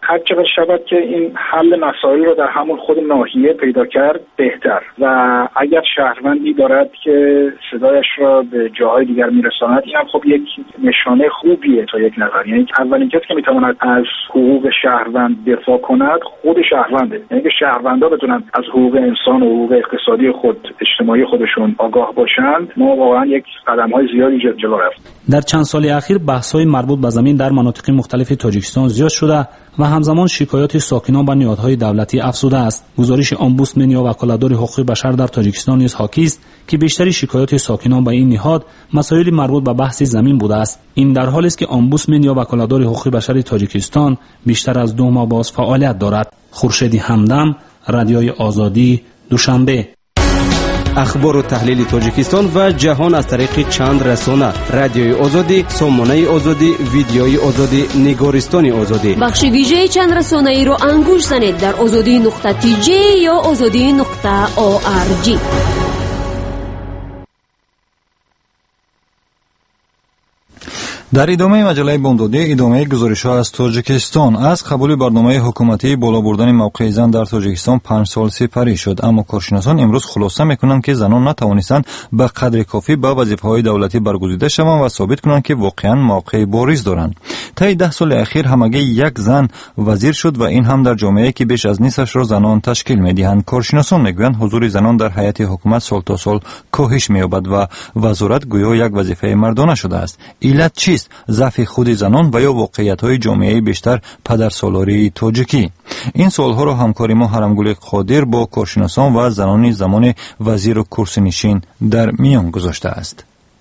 هر چقدر شود که این حل مسائل رو در همون خود ناحیه پیدا کرد بهتر و اگر شهروندی دارد که صدایش را به جاهای دیگر میرساند این هم خب یک نشانه خوبیه تا یک نظر. یعنی اولین کسی که میتواند از حقوق شهروند دفاع کند خود شهرونده. یعنی که شهروندا بتونن از حقوق انسان و حقوق اقتصادی خود اجتماعی خودشون آگاه باشند ما واقعا یک قدم‌های زیادی جلو رفتیم. در چند سال اخیر بحث‌های مربوط به زمین در مناطق مختلف تاجیکستان زیاد شده و همزمان شکایات ساکنان به نهادهای دولتی افزوده است. گزارش امبودسمن یا وکالتدار حقوق بشر در تاجیکستان نیز حاکی است که بیشتری شکایات ساکنان به این نهاد مسائل مربوط به بحث زمین بوده است. این در حالی است که امبودسمن یا وکالتدار حقوق بشر تاجیکستان بیشتر از 2 ماه باز فعالیت دارد. خورشید همدم، رادیوی آزادی، دوشنبه. اخبار و تحلیل تاجیکستان و جهان از طریق چند رسانه: رادیوی آزادی، سامانه آزادی، ویدیوی آزادی، نگارستان آزادی. بخش ویژه چند رسانه ای را انگوش زنید در azadi.tj یا azadi.org. در ادامه مجله بامدادی ادامه گزارش‌ها از تاجیکستان. از قبول برنامه حکومتی بالا بردن موقع زن در تاجیکستان 5 سال سپری شد، اما کارشناسان امروز خلاصه می‌کنند که زنان نتوانستند به قدر کافی به وظیفه‌های دولتی برگزیده شوند و ثابت کنند که واقعاً موقع بارز دارند. طی 10 سال اخیر همگی یک زن وزیر شد و این هم در جامعه‌ای که بیش از نصفش را زنان تشکیل می‌دهند. کارشناسان می‌گویند حضور زنان در هیئت حکومت سال تا سال کاهش می‌یابد و وزارت گویا یک وظیفه مردانه شده است. علت چیست؟ ضعف خود زنان و یا واقعیت‌های جامعه بیشتر پدرسالاری تاجیکی؟ این سوال‌ها را همکاری ما حرمگل قادر با کارشناسان و زنان زمان وزیر و کرسی‌نشین در میان گذاشته است.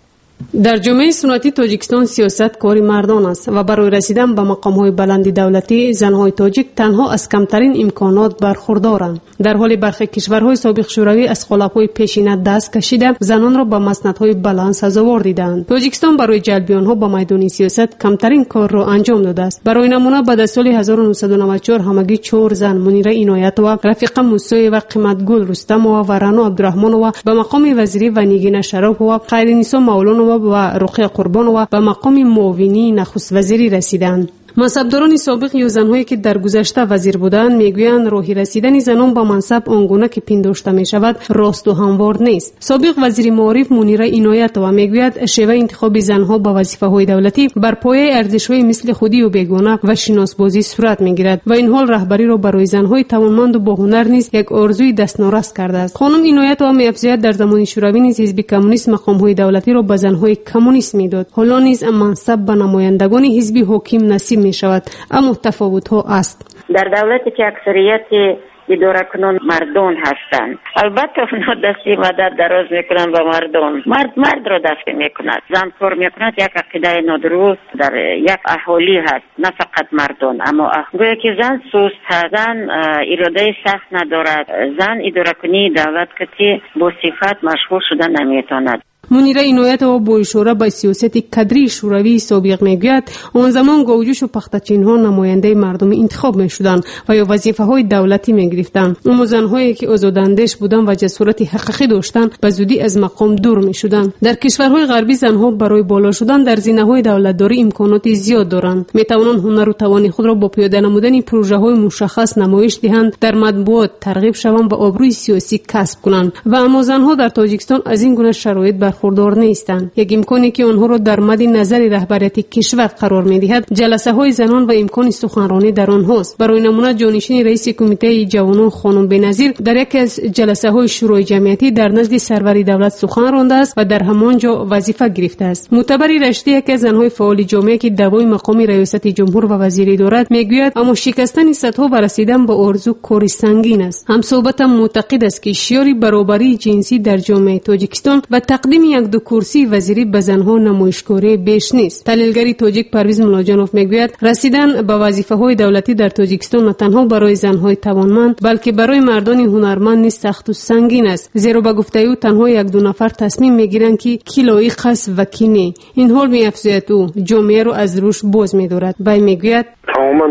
در جامعه سنتی تاجیکستان سیاست کاری مردان است و برای رسیدن به مقام‌های بلند دولتی زن‌های تاجیک تنها از کمترین امکانات برخوردارند. در حالی برخی کشورهای سابق شوروی از خلاف‌های پیشینه دست کشیده زنان را به مسندهای بلند سزاوار دیدند. تاجیکستان برای جلب آنها به میدان سیاست کمترین کار را انجام داده است. برای نمونه بعد از سال 1994 همگی 4 زن منیره عنایتова، رفیقه موسی‌وا، قیمتگل رستمова و رنا عبدالرحمنova به مقام وزیری و نیگین شرافova، خیرنسا مولانova و رقیه قربانova به مقام معاونی نخست وزیری رسیدند. منصبداران سابق یا زنهایی که در گذشته وزیر بودند میگویند راه رسیدن زنان به منصب آنگونه که پنداشته می شود راست و هموار نیست. سابق وزیر معارف منیره عنایتова میگوید شیوه انتخاب زنها به وظیفه های دولتی بر پایه ارزش‌های مثل خودی و بیگانه و شناسبازی صورت میگیرد و این حال رهبری را برای زنهای توانمند و با هنر نیز یک آرزوی دستنارست کرده است. خانم عنایتова می‌افزاید در زمان شوروی نیز حزب کمونیست مقام‌های دولتی را به زنهای کمونیست میداد. حالا نیز منصب به نمایندگان حزب حاکم نصیب می شود، اما تفاوت ها است. در دولتی که اکثریت اداره کنان مردان هستند البته اونا دستی مدد دراز میکنن به مردان. مرد را دفع میکند، زن کار میکند. یک عقیده نادرست در یک اهالی هست، نه فقط مردان. اما گویا که زن سست هست، زن اراده سخت ندارد، زن اداره کنی دولت کسی با صفت مشغول شدن نمیتواند. منیره عنایتова با اشاره به سیاست کدری شوروی سابق میگوید آن زمان گوجوش و پختچین‌ها نماینده مردم انتخاب میشدند و یا وظیفه‌های دولتی میگرفتند. اما زن‌هایی که آزاداندیش بودند و جسارت حقیقی داشتند به زودی از مقام دور میشدند. در کشورهای غربی زن‌ها برای بالا شدن در زینه‌های دولتداری امکانات زیاد دارند. میتوانند هنر و توان خود را با پیاده نمودن پروژه‌های مشخص نمایش دهند، در مطبوعات ترغیب شوند و آبروی سیاسی کسب کنند. و اما زن‌ها در تاجیکستان از این گونه شرایط برخوردار نیستند. یک امکانی که آنها را در مد نظر رهبریت کشور قرار می‌دهد جلسه‌های زنان و امکان سخنرانی در آنهاست. برای نمونه جانشین رئیس کمیته جوانان خانم بنظیر در یکی از جلسه‌های شورای جمعیتی در نزد سرور دولت سخن رانده است و در همانجا وظیفه گرفته است. معتبری رشتی یکی از زن‌های فعال جامعه که دوای مقام ریاست جمهور و وزیری دارد میگوید اما شکستن سطح و رسیدن به آرزو کار سنگین است. همصحبتم معتقد است که شیاری برابری جنسی در جامعه تاجیکستان و تقدیم یک دو کرسی وزیری به زنها نمایشکاری بیش نیست. تحلیلگری تاجیک پرویز ملاجانوف میگوید رسیدن به وظیفه‌های دولتی در تاجیکستان نه تنها برای زنهای توانمند بلکه برای مردان هنرمند نیز سخت و سنگین است، زیرا به گفته او تنها یک دو نفر تصمیم میگیرند که کی لایق است و کی نه. این حال می‌افزاید او جامعه را از روش باز می‌دارد. بای میگوید تماما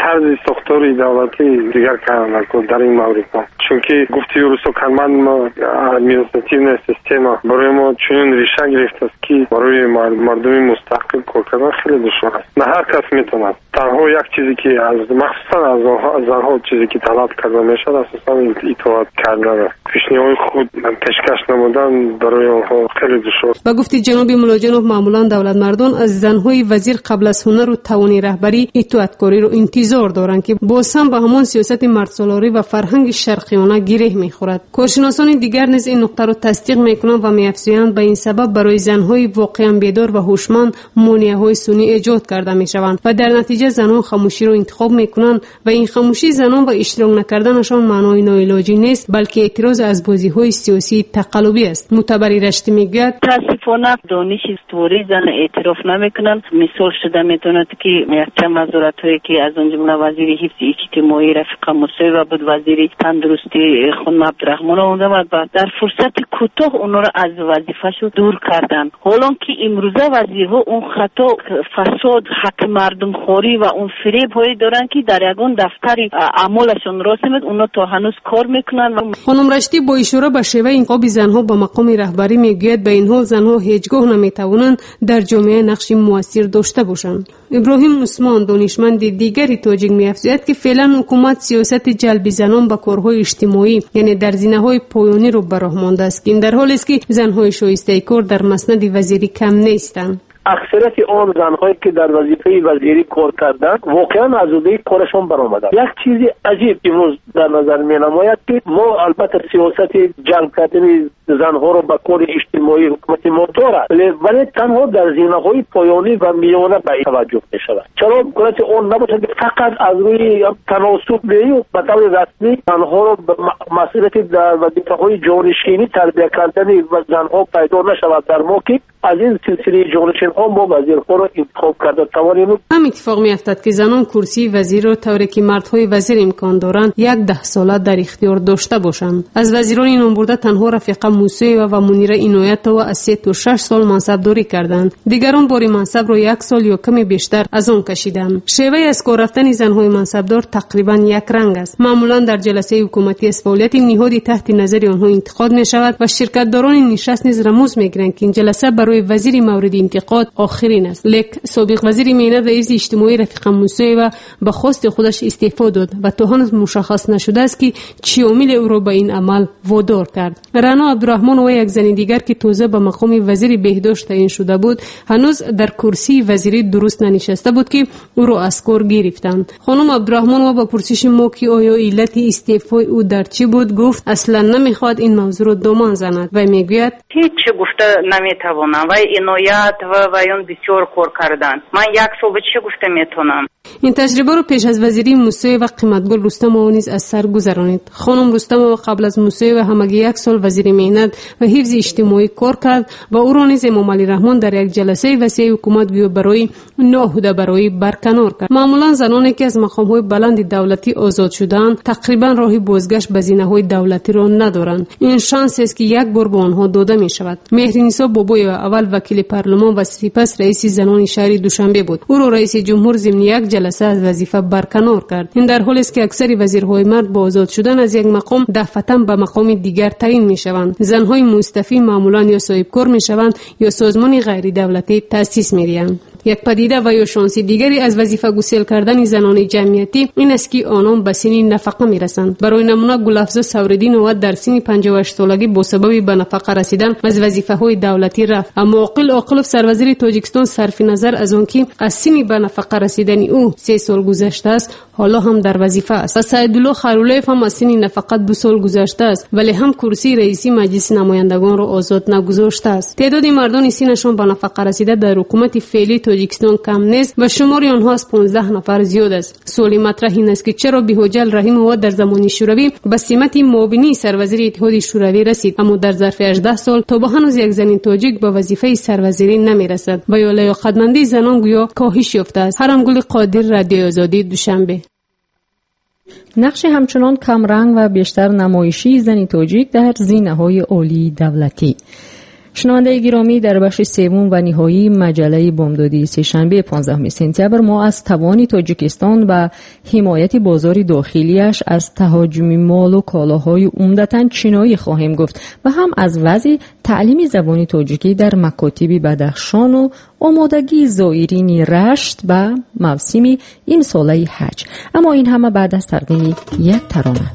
عرض ساختار دولتی دیگر کردن در این مورد چون که گفتی روسو کنمند ما ادمینستراتیو سیستم برای ما چنین ریشه گرفته است که برای مردم مستقل کار کردن خیلی دشوار است. نه هر کس میتونه. تنها یک چیزی که از مخصوصا از زنها چیزی که طلب کرده میشد اساسا اطاعت کردن پیشنهاد خود پیشکش نمودن برای آنها خیلی دشوار. با گفتی جناب ملاجنوف معمولا دولت مردان از زنهای وزیر قبل از هنر و توانی رهبری اطاعتکاری رو انتظار دارند که بازم به همان سیاست مردسالاری و فرهنگ شرقیانه گره میخورد. کارشناسان دیگر نیز این نقطه را تصدیق میکنند و میافزایند به این سبب برای زنهای واقعا بیدار و هوشمند مانع‌های سنی ایجاد کرده میشوند و در نتیجه زنان خاموشی رو انتخاب میکنند و این خاموشی زنان و اشتراک نکردنشان معنای ناعلاجی نیست بلکه اعتراض از بازی‌های سیاسی تقلبی است. معتبری رشتی میگوید متاسفانه دانش استوری زن اعتراف نمیکنند. مثال شده میتواند که یک وزارت‌هایی که از اون جمله وزیر حفظ اجتماعی رفیق موسوی و بود وزیر تندرستی خانم عبدالرحمن اومدن و در فرصت کوتاه اونا را از وظیفه‌شون دور کردن. حالا که امروزه وزیرها اون خطا فساد حق مردم خوری و اون فریب هایی دارن که در یگان دفتر اعمالشون راست میاد اونا تا هنوز کار میکنن. خانم رشتی با اشاره به شیوه انتخاب زنها به مقام رهبری میگوید به این حال زنها هیچگاه نمیتوانند در جامعه نقش مؤثر داشته باشند. ابراهیم عثمان دانشمند دیگری تاجیک می‌افزاید که فعلا حکومت سیاست جلب زنان به کارهای اجتماعی یعنی در زینه‌های پایانی رو به راه مانده است که این در حالی است که زن‌های شایسته کار در مسند وزیری کم نیستند. اکثریت آن زنهایی که در وظیفه وزیری کار کردن واقعا آزادی کارشون برآمده. یک چیز عجیب امروز در نظر می نماید که ما البته سیاست جلب کردن زنها رو به کار اجتماعی حکومت ما دارد ولی تنها در زینه‌های پایانی و میانه به توجه می شود. چرا کنید اون نباشه که فقط از روی تناسب بیایی و به طور رسمی زنها رو به مسئولیت در وظیفه‌های جانشینی تربیت کردن و زنها پیدا نشود در ما که از این سلسله جانشین ها ما وزیرها رو انتخاب کرده توانیم. هم اتفاق می افتد که زنان کرسی وزیر رو طوری که مردهای وزیر امکان دارند 10 ساله در اختیار داشته باشند. از وزیران این نامبرده تنها رفیقه موسی و منیره عنایت و از 3 تا 6 سال منصبداری کردند. دیگران بار منصب رو 1 سال یا کمی بیشتر از آن کشیدند. شیوه از کار رفتن زنهای منصبدار تقریبا یک رنگ است. معمولا در جلسه حکومتی از فعالیت نهادی تحت نظر آنها انتخاب می شود و شرکتداران نشست نیز رموز می گیرند که این جلسه برای وزیر مورد انتقاد آخرین است. لیک سابق وزیر میانه و حفظ اجتماعی رفیق موسی و به خواست خودش استعفا داد و تا هنوز مشخص نشده است که چه عامل او را به این عمل وادار کرد. رانا عبدالرحمن و یک زن دیگر که تازه به مقام وزیر بهداشت تعیین شده بود هنوز در کرسی وزیری درست ننشسته بود که او را از کار گرفتند. خانم عبدالرحمن و با پرسش ما که آیا علت استعفای او در چی بود گفت اصلا نمیخواد این موضوع را دامن زند و میگوید هیچ گفته نمیتوانم و عنایت و اون بسیار کار کردن. من 1 سال چه گفته میتونم. این تجربه رو پیش از وزیری موسی و قیمتگل رستم و نیز از سر گذرانید. خانم رستم و قبل از موسی و همگی 1 سال وزیر مهنت و حفظ اجتماعی کار کرد و او را نیز امام علی رحمان در یک جلسه وسیع حکومت گویا برای ناهوده برای برکنار کرد. معمولا زنانی که از مقام‌های بلند دولتی آزاد شدند تقریبا راه بازگشت به زینه‌های دولتی را ندارند. این شانس است که یک بار به آنها داده می شود. مهرنیسا بابوی اول وکیل پارلمان و سپس رئیس زنان شهر دوشنبه بود. او را رئیس جمهور ضمن یک جلسه از وظیفه برکنار کرد. این در حالی است که اکثر وزیرهای مرد با آزاد شدن از یک مقام دفعتاً به مقام دیگر تعیین می شوند. زنهای مستعفی معمولا یا صاحب کار می شوند یا سازمان غیر دولتی تأسیس می دهند. یک پدیده و یا شانس دیگری از وظیفه گسیل کردن زنان جمعیتی این است که آنان به سن نفقه میرسند. برای نمونه گلافزا سوردی نواد در سن 58 سالگی با سبب به نفقه رسیدن از وظیفه های دولتی رفت، اما عاقل عاقلوف سروزیر تاجیکستان صرف نظر از آن که از سن به نفقه رسیدن او 3 سال گذشته است حالا هم در وظیفه است و سعیدالله خیراللهیف هم از سن نفقه 2 سال گذشته است ولی هم کرسی رئیسی مجلس نمایندگان را آزاد نگذاشته است. تعداد مردان سنشان به نفقه رسیده در حکومت فعلی تاجیکستان کم نیست و شمار آنها از 15 نفر زیاد است. سوالی مطرح این است که چرا بهوجل رحیم و در زمان شوروی به سمت معاونی سروزیر اتحاد شوروی رسید اما در ظرف 18 سال تا به هنوز یک زن تاجیک به وظیفه سروزیری نمیرسد و یا لیاقتمندی زنان گویا کاهش یافته است. هرمگل قادر، رادیو آزادی، دوشنبه. نقش همچنان کمرنگ و بیشتر نمایشی زن تاجیک در زینه‌های عالی دولتی. شنونده گرامی، در بخش سوم و نهایی مجله بامدادی سه‌شنبه 15 سپتامبر ما از توان تاجیکستان و حمایت بازار داخلیش از تهاجم مال و کالاهای عمدتاً چینایی خواهیم گفت و هم از وضع تعلیم زبان تاجیکی در مکاتب بدخشان و آمادگی زائرین رشت و موسم این ساله حج. اما این همه بعد از تقدیم یک ترانه.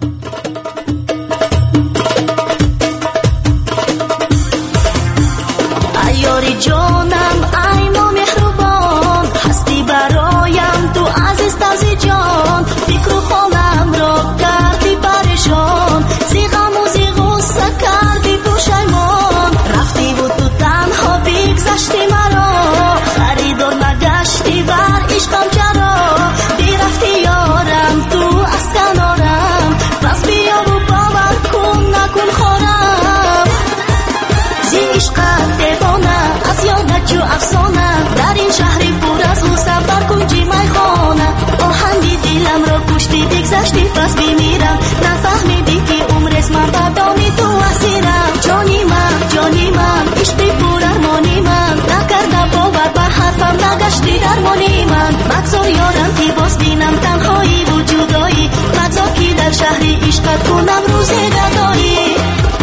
یاری جانم ای مهربان، هستی برایم تو عزیز تازی جان، فکر و خالم را کردی پریشان، زی غم و زی غصه کردی پشیمان، رفتی و تو تنها بگذشتی مرا، خریدار نگشتی بر عشقم چرا، بیرفتی یارم تو از کنارم، پس بیا و باور کن نکن خورم، زی عشقت دیوانه از یادت جو افسانه، در این شهری پر از غصه بر کنجی میخانه، آهنگی دلم را کشتی بگذشتی پس بمیرم، نفهمیدی که عمر است من بدامی تو اسیرم، جانی من عشقی پر ارمانی من، نکرده باور به حرفم نگشتی درمانی من، مگذار یارم که باز بینم تنهایی و جدایی، مگذار که در شهری عشقت کنم روز گدایی.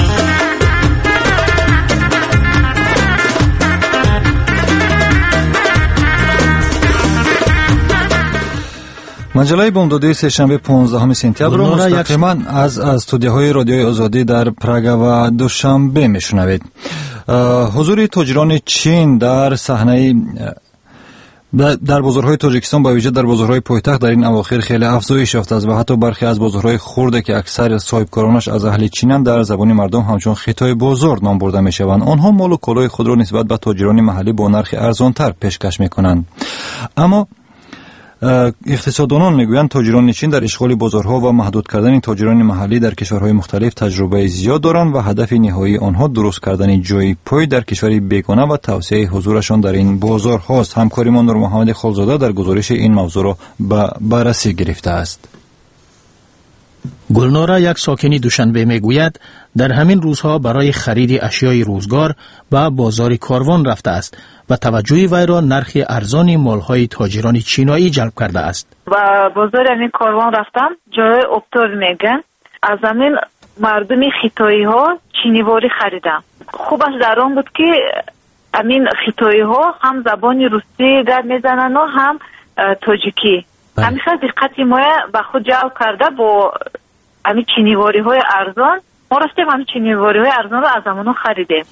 مجله بامدادی سه‌شنبه 15 سپتامبر را مستقیما از استودیوهای رادیوی آزادی در پراگ و دوشنبه میشنوید. حضور تاجران چین در صحنه در بازارهای تاجیکستان با ویژه در بازارهای پایتخت در این اواخر خیلی افزایش یافته است و حتی برخی از بازارهای خرد که اکثر صاحبکارانش از اهل چینند در زبان مردم همچون خطای بازار نام برده میشوند. آنها مال و کالای خود را نسبت به تاجران محلی با نرخ ارزانتر پیشکش میکنند. اما اقتصاددانان میگویند تاجران چین در اشغال بازارها و محدود کردن تاجران محلی در کشورهای مختلف تجربه زیاد دارند و هدف نهایی آنها درست کردن جای پای در کشوری بیگانه و توسعه حضورشان در این بازار هاست. همکاریمان نور محمد خالزاده در گزارش این موضوع را به بررسی گرفته است. گلنارا یک ساکنی دوشنبه میگوید در همین روزها برای خرید اشیای روزگار به بازار کاروان رفته است و توجه وی را نرخ ارزان مالهای تاجران چینایی جلب کرده است. و بازار همین کاروان رفتم، جای اپتور میگن، از همین مردم خیتایی ها چینیواری خریدم. خوبش در آن بود که همین خیتایی ها هم زبان روسی گپ میزنن و هم تاجیکی. همیشه دقتی ما به خود جلب کرده با همین چینیواری های ارزان. ما رفتیم همین چینیواری های ارزان رو از همونو خریدیم.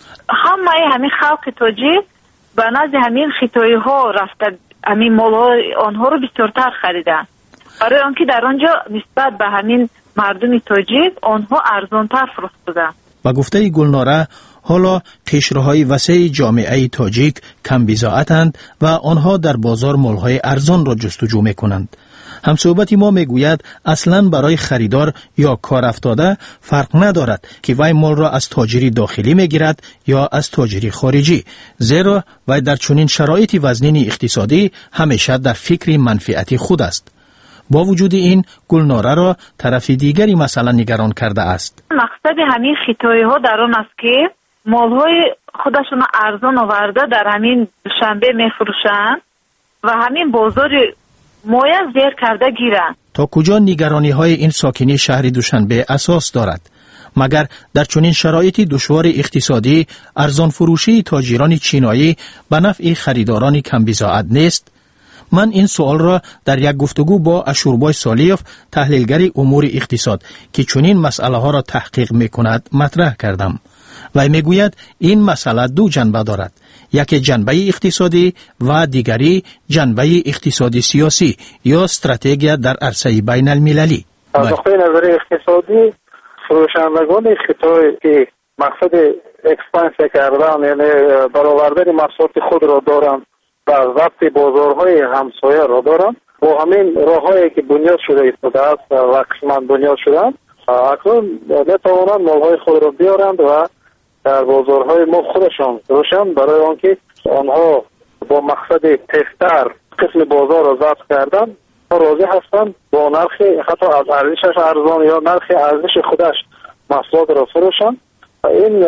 همین خلق تاجیک به نزد همین خیتایی ها رفته، همین مال های آنها رو بسیارتر خریدن، برای آنکه در آنجا نسبت به همین مردم تاجیک آنها ارزانتر فروختند. و گفته گلناره حالا قشرهای وسیع جامعه تاجیک کم بضاعتند و آنها در بازار مالهای ارزان را جستجو میکنند. همصحبت ما میگوید اصلاً برای خریدار یا کار افتاده فرق ندارد که وی مال را از تاجری داخلی میگیرد یا از تاجری خارجی، زیرا وی در چنین شرایط وزنین اقتصادی همیشه در فکر منفعت خود است. با وجود این گلناره را طرف دیگری مثلا نگران کرده است. مقصد همین خیتایی ها در آن است که مالهای خودشون ارزان آورده در همین شنبه میفروشند و همین بازار مایه زیر کرده گیرند. تا کجا نگرانی های این ساکنی شهر دوشنبه اساس دارد؟ مگر در چنین شرایط دشوار اقتصادی ارزان فروشی تاجران چینایی به نفع خریداران کم بضاعت نیست؟ من این سوال را در یک گفتگو با اشوربای سالیوف تحلیلگر امور اقتصاد که چنین مسئله ها را تحقیق میکند مطرح کردم. و میگوید این مسئله دو جنبه دارد، یکی جنبه اقتصادی و دیگری جنبه اقتصادی سیاسی یا استراتژی در عرصه بین المللی. از نقطه نظر اقتصادی فروشندگان خطای که مقصد اکسپانسیون کردن یعنی برآوردن محصولات خود را دارند و ضبط بازارهای همسایه را دارند، با همین راههایی که بنیاد شده ایستاده است و قسماً بنیاد شدند، اکنون نتوانند مالهای خود را بیارند و در بازارهای ما خودشان روشن برای آنکه آنها با مقصد تستر قسم بازار را ضبط کردن راضی هستند با نرخ حتی از ارزشش ارزان یا نرخ ارزش خودش محصولات را فروشن این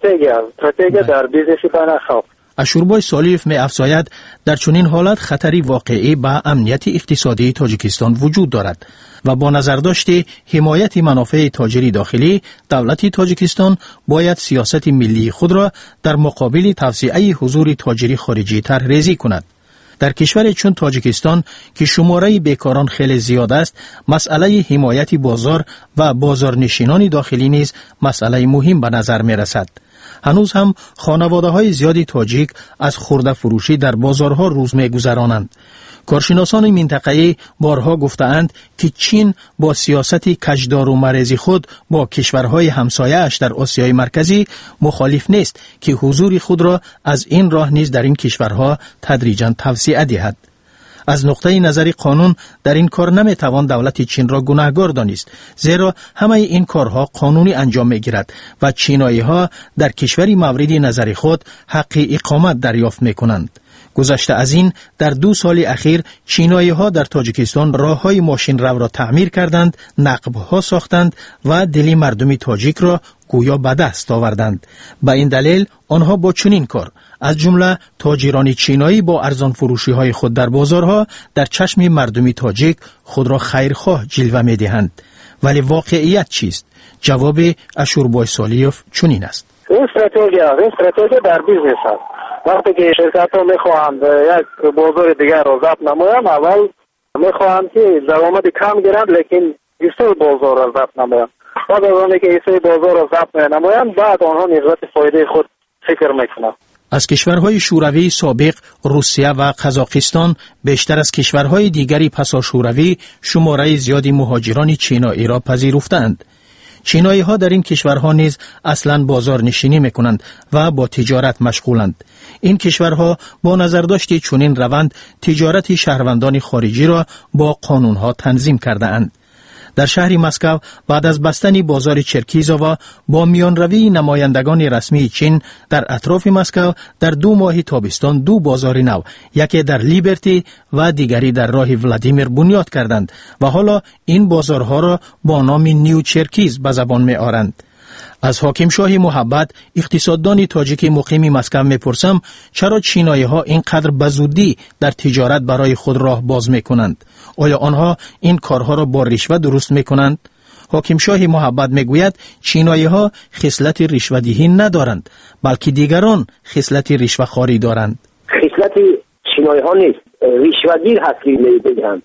استراتژی در بیزنس بناخوف. اشوربای سالیف می افزاید در چنین حالت خطری واقعی به امنیت اقتصادی تاجیکستان وجود دارد و با نظرداشت حمایت منافع تاجری داخلی، دولت تاجیکستان باید سیاست ملی خود را در مقابل توسعه حضور تاجری خارجی طرح‌ریزی کند. در کشور چون تاجیکستان که شماره بیکاران خیلی زیاد است، مسئله حمایت بازار و بازارنشینان داخلی نیز مسئله مهم به نظر می رسد. هنوز هم خانواده‌های زیادی تاجیک از خرده فروشی در بازارها روز می‌گذرانند. کارشناسان منطقه‌ای بارها گفته‌اند که چین با سیاست کجدار و مرزی خود با کشورهای همسایه‌اش در آسیای مرکزی مخالف نیست که حضور خود را از این راه نیز در این کشورها تدریجاً توسعه دهد. از نقطه نظر قانون در این کار نمیتوان دولت چین را گناهکار دانست، زیرا همه این کارها قانونی انجام میگیرد و چینایی ها در کشوری مورد نظر خود حق اقامت دریافت میکنند. گذشته از این در 2 سال اخیر چینایی ها در تاجیکستان راه های ماشین رو را تعمیر کردند، نقب ها ساختند و دل مردم تاجیک را گویا به دست آوردند. به این دلیل آنها با چنین کار از جمله تاجران چینایی با ارزان فروشی های خود در بازارها در چشم مردم تاجیک خود را خیرخواه جلوه می دهند. ولی واقعیت چیست؟ جواب اشوربای سالیوف چنین است. این استراتژی در بیزنس است. وقتی که شرکت ها میخواهند یک بازار دیگر را ضبط نمایند، اول میخواهند که درآمد کم گیرند لیکن ایسای بازار را ضبط نمایند. بعد از آنکه ایسای بازار را ضبط نمایند، بعد آنها نسبت فایده خود فکر میکنند. از کشورهای شوروی سابق روسیه و قزاقستان بیشتر از کشورهای دیگری پسا شوروی شماره زیادی مهاجران چینایی را پذیرفتند. چینایی ها در این کشورها نیز اصلاً بازار نشینی میکنند و با تجارت مشغولند. این کشورها با نظرداشت چنین روند تجارت شهروندان خارجی را با قانونها تنظیم کرده اند. در شهر مسکو بعد از بستن بازار چرکیزووا با میانروی نمایندگان رسمی چین در اطراف مسکو در 2 ماه تابستان 2 بازار نو، یکی در لیبرتی و دیگری در راه ولادیمیر بنیاد کردند و حالا این بازارها را با نام نیو چرکیز به زبان می آورند. از حاکم شاه محبت اقتصاددان تاجیک مقیم مسکو میپرسم چرا چینایی ها اینقدر بزودی در تجارت برای خود راه باز میکنند؟ آیا آنها این کارها را با رشوه درست میکنند؟ حاکم شاه محبت میگوید چینایی ها خصلت رشوه‌دهی ندارند، بلکه دیگران خصلت رشوه‌خواری دارند. خصلت چینایی ها نیست، رشوه‌گیر هست که میگن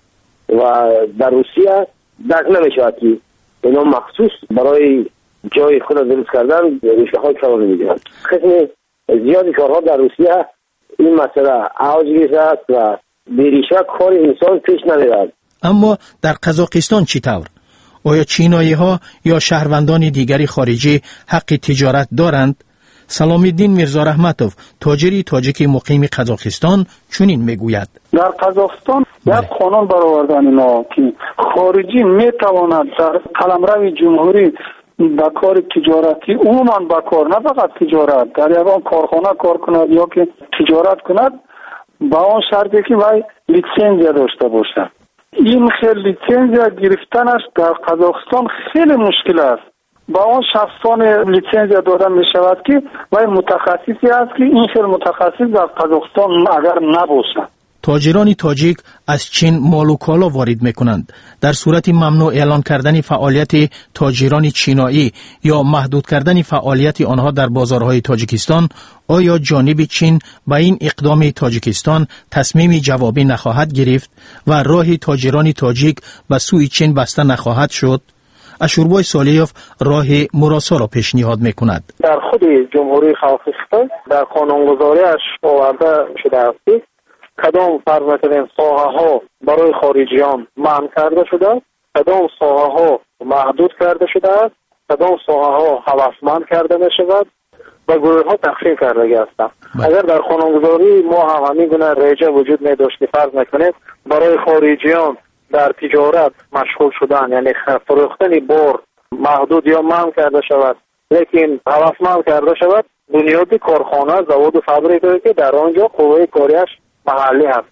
و در روسیه درک نمیشود که اینا مخصوص برای جای خود درست کردن رشوه‌های کلان میگیرند. قسم زیادی کارها در روسیه این مسئله اوج گرفته است و بی رشوه کار انسان پیش نمیرد. اما در قزاقستان چی طور؟ آیا چینایی ها یا شهروندان دیگری خارجی حق تجارت دارند؟ سلام الدین میرزا رحمتوف تاجری تاجیک مقیم قزاقستان چنین میگوید. در قزاقستان یک قانون برآوردن اینا که خارجی میتواند در قلمرو جمهوری با کار تجارتی عموما با کار نه فقط تجارت در یکان کارخانه کار کند یا که تجارت کند با آن شرطی که وای لیسانس داشته باشد. این خیلی لیسانس گرفتنش در قزاقستان خیلی مشکل است. با آن شخصان لیسانس دادن می شود که وای متخصصی است که این خیلی متخصص در قزاقستان اگر نباشد. تاجران تاجیک از چین مال و کالا وارد میکنند. در صورت ممنوع اعلان کردن فعالیت تاجران چینایی یا محدود کردن فعالیت آنها در بازارهای تاجیکستان، آیا جانب چین با این اقدام تاجیکستان تصمیم جوابی نخواهد گرفت و راه تاجران تاجیک به سوی چین بسته نخواهد شد؟ اشوربای سالیوف راه مراسا را پیشنهاد میکند. در خود جمهوری قزاقستان در قانونگذاریش آورده شده است کدام فرض نکنیم ساحه ها برای خارجیان منع کرده شده، کدام ساحه ها محدود کرده شده است، کدام ساحه ها هوسمند کرده می شود و گروه ها تقسیم کرده هستند. اگر در قانونگذاری ما هم همین گونه رایجه وجود می داشت که فرض نکنید برای خارجیان در تجارت مشغول شدن یعنی فروختن بار محدود یا منع کرده شود لیکن هوسمند کرده شود، بنیاد کارخانه زواد و فابریکایی که در آنجا قوه کاریش محلی هستند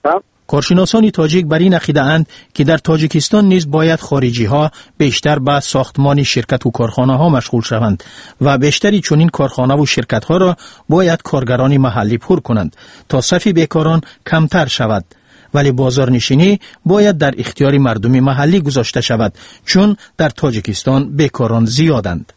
کارشناسان تاجیک بر این عقیده اند که در تاجیکستان نیز باید خارجی ها بیشتر به ساختمان شرکت و کارخانه ها مشغول شوند و بیشتری چنین کارخانه و شرکت ها را باید کارگران محلی پر کنند تا صف بیکاران کمتر شود. ولی بازارنشینی باید در اختیار مردم محلی گذاشته شود چون در تاجیکستان بیکاران زیادند.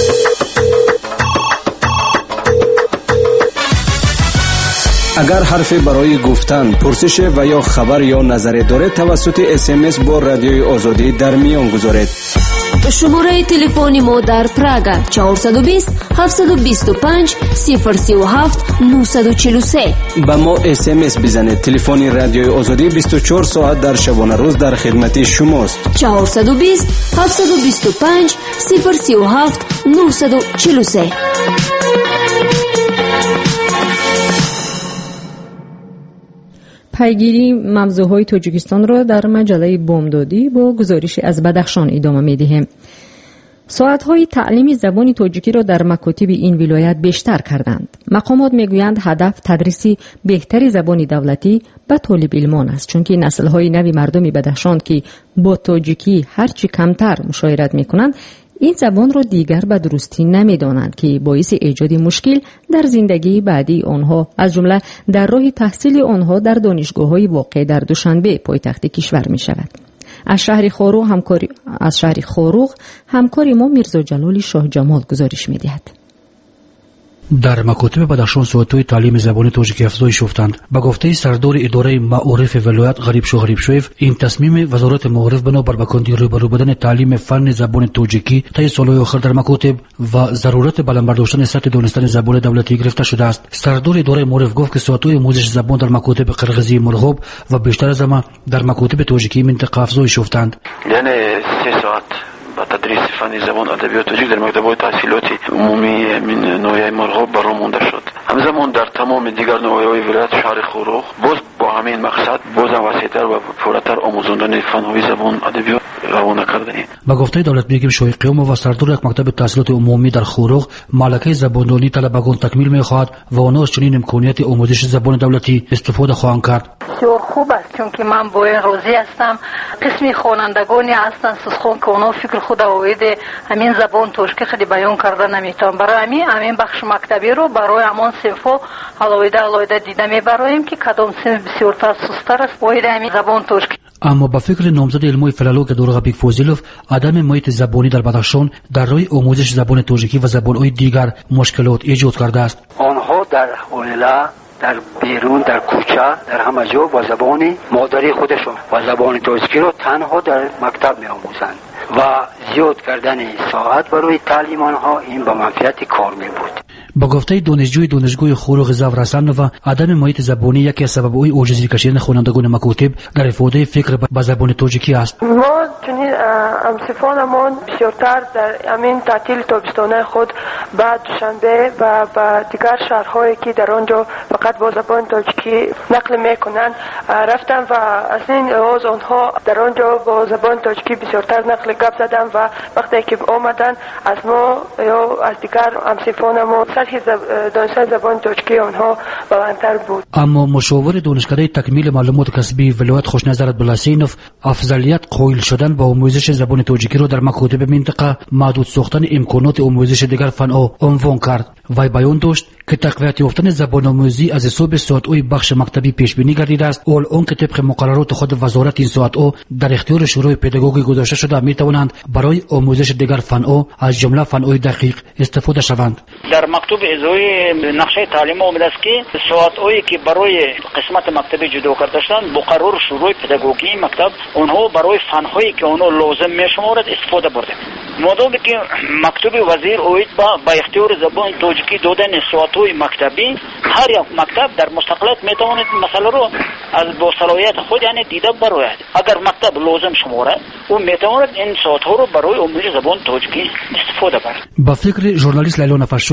اگر حرفی برای گفتن، پرسش و یا خبر یا نظری دارید توسط SMS با رادیوی آزادی در میان گذارید. شماره تلفن ما در پراگ 420 725 037 943. با ما SMS بزنید. تلفن رادیوی آزادی 24 ساعت در شبانه روز در خدمت شماست. 420 725 037 943. پیگیری موضوعهای تاجیکستان را در مجله بامدادی با گزارش از بدخشان ادامه می‌دهیم. ساعت‌های تعلیم زبان تاجیکی را در مکاتب این ولایت بیشتر کردند. مقامات میگویند هدف تدریسی بهتری زبان دولتی به طالب علمان است، چون که نسل‌های نوی مردم بدخشان که با تاجیکی هرچی کمتر مشاورت می‌کنند این زبان را دیگر به درستی نمی‌دانند که باعث ایجاد مشکل در زندگی بعدی آنها از جمله در راه تحصیل آنها در دانشگاه‌های واقع در دوشنبه پایتخت کشور می‌شود. از شهر خاروغ همکار ما میرزا جلال شاه جمال گزارش می‌دهد. در مکاتب بدخشان ساعت‌های تعلیم زبان تاجیکی افزایش یافتند. به گفته سردار اداره معارف ولایت غریب شویف، این تصمیم وزارت معارف بنابر بکندی روبرو بودن تعلیم فن زبان تاجیکی طی سال‌های آخر در مکاتب و ضرورت بلند برداشتن سطح دانستن زبان دولتی گرفته شده است. سردار اداره معارف گفت که ساعت‌های آموزش زبان در مکاتب قرغیزی مرغوب و بیشتر از همه در مکاتب تاجیکی منطقه افزایش یافتند. یعنی 3 ساعت تدریس فن زبان ادبیات تاجیک در مکتب‌های تحصیلاتی عمومی من ناحیه مرغوب برآمده مانده شد. همزمان در تمام دیگر ناحیه‌های ولایت شهر خاروغ باز با همین مقصد باز وسیع‌تر و پرتر آموزاندن فن‌های زبان ادبیات روانه کردیم. با گفته دولت بیگم شوی قیوم و سردار یک مکتب تحصیلات عمومی در خاروغ ملکه زباندانی طلبگان تکمیل می‌خواهد و آنها از چنین امکانیت آموزش زبان دولتی استفاده خواهند کرد. بسیار خوب است چون که من با این راضی هستم. قسمی خوانندگانی هستند سخن که اونا فکر خود اوید همین زبان تاجیکی خیلی بیان کرده نمیتونن. برای همین بخش مکتبی رو برای همان صنفا علایده دیده میبریم که کدام صنف بسیارتر سست‌تر است باید همین زبان تاجیکی. اما با فکر نامزد علمی فلالوگ دکتر رفیق فاضلوف عدم محیط زبانی در بدخشان در راه آموزش زبان تاجیکی و زبان‌های دیگر مشکلات ایجاد کرده است. آنها در اولیلا در بیرون در کوچه در همه جا با زبان مادری خودشون و زبان تاجیکی رو تنها در مکتب می‌آموزند و زیاد کردن ساعت برای تعلیم آنها این به منفعت کار می‌بود. با گفته دانشجوی دانشگاه خاروغ زفر حسن‌نو عدم محیط زبانی یکی از سبب‌های عاجزی کشیدن خوانندگان مکاتب در افاده فکر به زبان تاجیکی است. ما چنین همصفانمان بسیارتر در همین تعطیل تابستانه خود بعد دوشنبه و دیگر شهرهایی که در آنجا فقط با زبان تاجیکی نقل میکنند رفتم و از این لحاظ آنها در آنجا با زبان تاجیکی بسیارتر نقل گپ زدن و وقتی که آمدن از ما یا از دیگر همصفانمان دانستن زبان تاجیکی آنها بلندتر بود. اما مشاور دانشکده تکمیل معلومات کسبی ولایت خوشنظر بلاسینوف افضلیت قائل شدن با آموزش زبان تاجیکی را در مکاتب منطقه محدود ساختن امکانات آموزش دیگر فن‌ها عنوان کرد. وی بیان داشت که تقویت یافتن زبان آموزی از حساب ساعت‌های بخش مکتبی پیش بینی گردیده است. اول آن که طبق مقررات خود وزارت این ساعت‌ها در اختیار شورای پداگوژی گذاشته شده می‌توانند برای آموزش دیگر فن‌ها از جمله فن‌های دقیق استفاده شوند. در مکتوب اجرای نقشه تعلیم آمده است که ساعت‌هایی که برای قسمت مکتبی جدا کرده شدند مقرر شورای پداگوژی مکتب آنها برای فن‌هایی که آنها لازم می‌شمارد استفاده برده. مادامی که مکتب وزیر اوید با اختیار زبان تاجیکی دادن ساعت‌های مکتبی هر یک مکتب در مستقلیت میتواند مسئله رو از با صلاحیت خود یعنی دیده براید. اگر مکتب لازم شمارد او میتواند این ساعت‌ها رو برای آموزش زبان تاجیکی استفاده برد. با فکر ژورنالیست لیلا نفرشوی و علول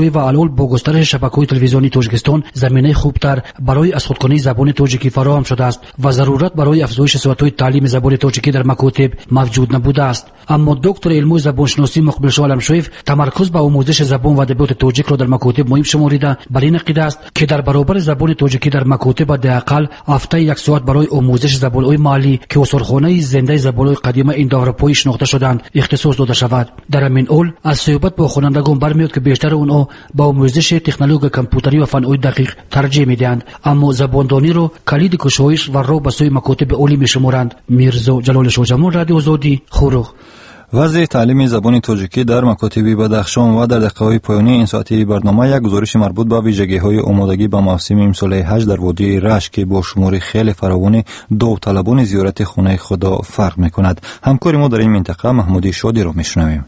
حال با گسترش شبکه‌های تلویزیونی تاجیکستان زمینه خوبتر برای ازخودکنی زبان تاجیکی فراهم شده است و ضرورت برای افزایش سطح تعلیم زبان تاجیکی در مکاتب موجود نبوده است. اما دکتر علم زبانشناسی مقبل شاه علمشویف تمرکز بر آموزش زبان و ادبیات تاجیک را در مکاتب مهم شماریده بر این عقیده است که در برابر زبان تاجیکی در مکاتب حداقل هفته 1 ساعت برای آموزش زبان‌های محلی که استوارخانه زنده زبان‌های قدیمی ایندوآوروپایی شناخته شدند اختصاص داده شود. در همین حال از صحبت با خوانندگان برمیاد که بیشتر آنها با آموزش تکنولوژی کامپیوتری و فن‌های دقیق ترجیح می‌دهند، اما زباندانی را کلید کشایش و راه به سوی مکاتب عالی می‌شمارند. میرزا جلال شاهجمال، رادیو آزادی، خورخ. وضع تعلیم زبان تاجیکی در مکاتب بدخشان و در دقایق پایانی این ساعتی برنامه یک گزارش مربوط به ویژگی‌های آمادگی به موسم امسال حج در وادی رشت که با شمار خیلی فراوان داوطلبان زیارت خانه خدا فرق می‌کند. همکار ما در این منطقه محمودی شادی را می‌شنویم.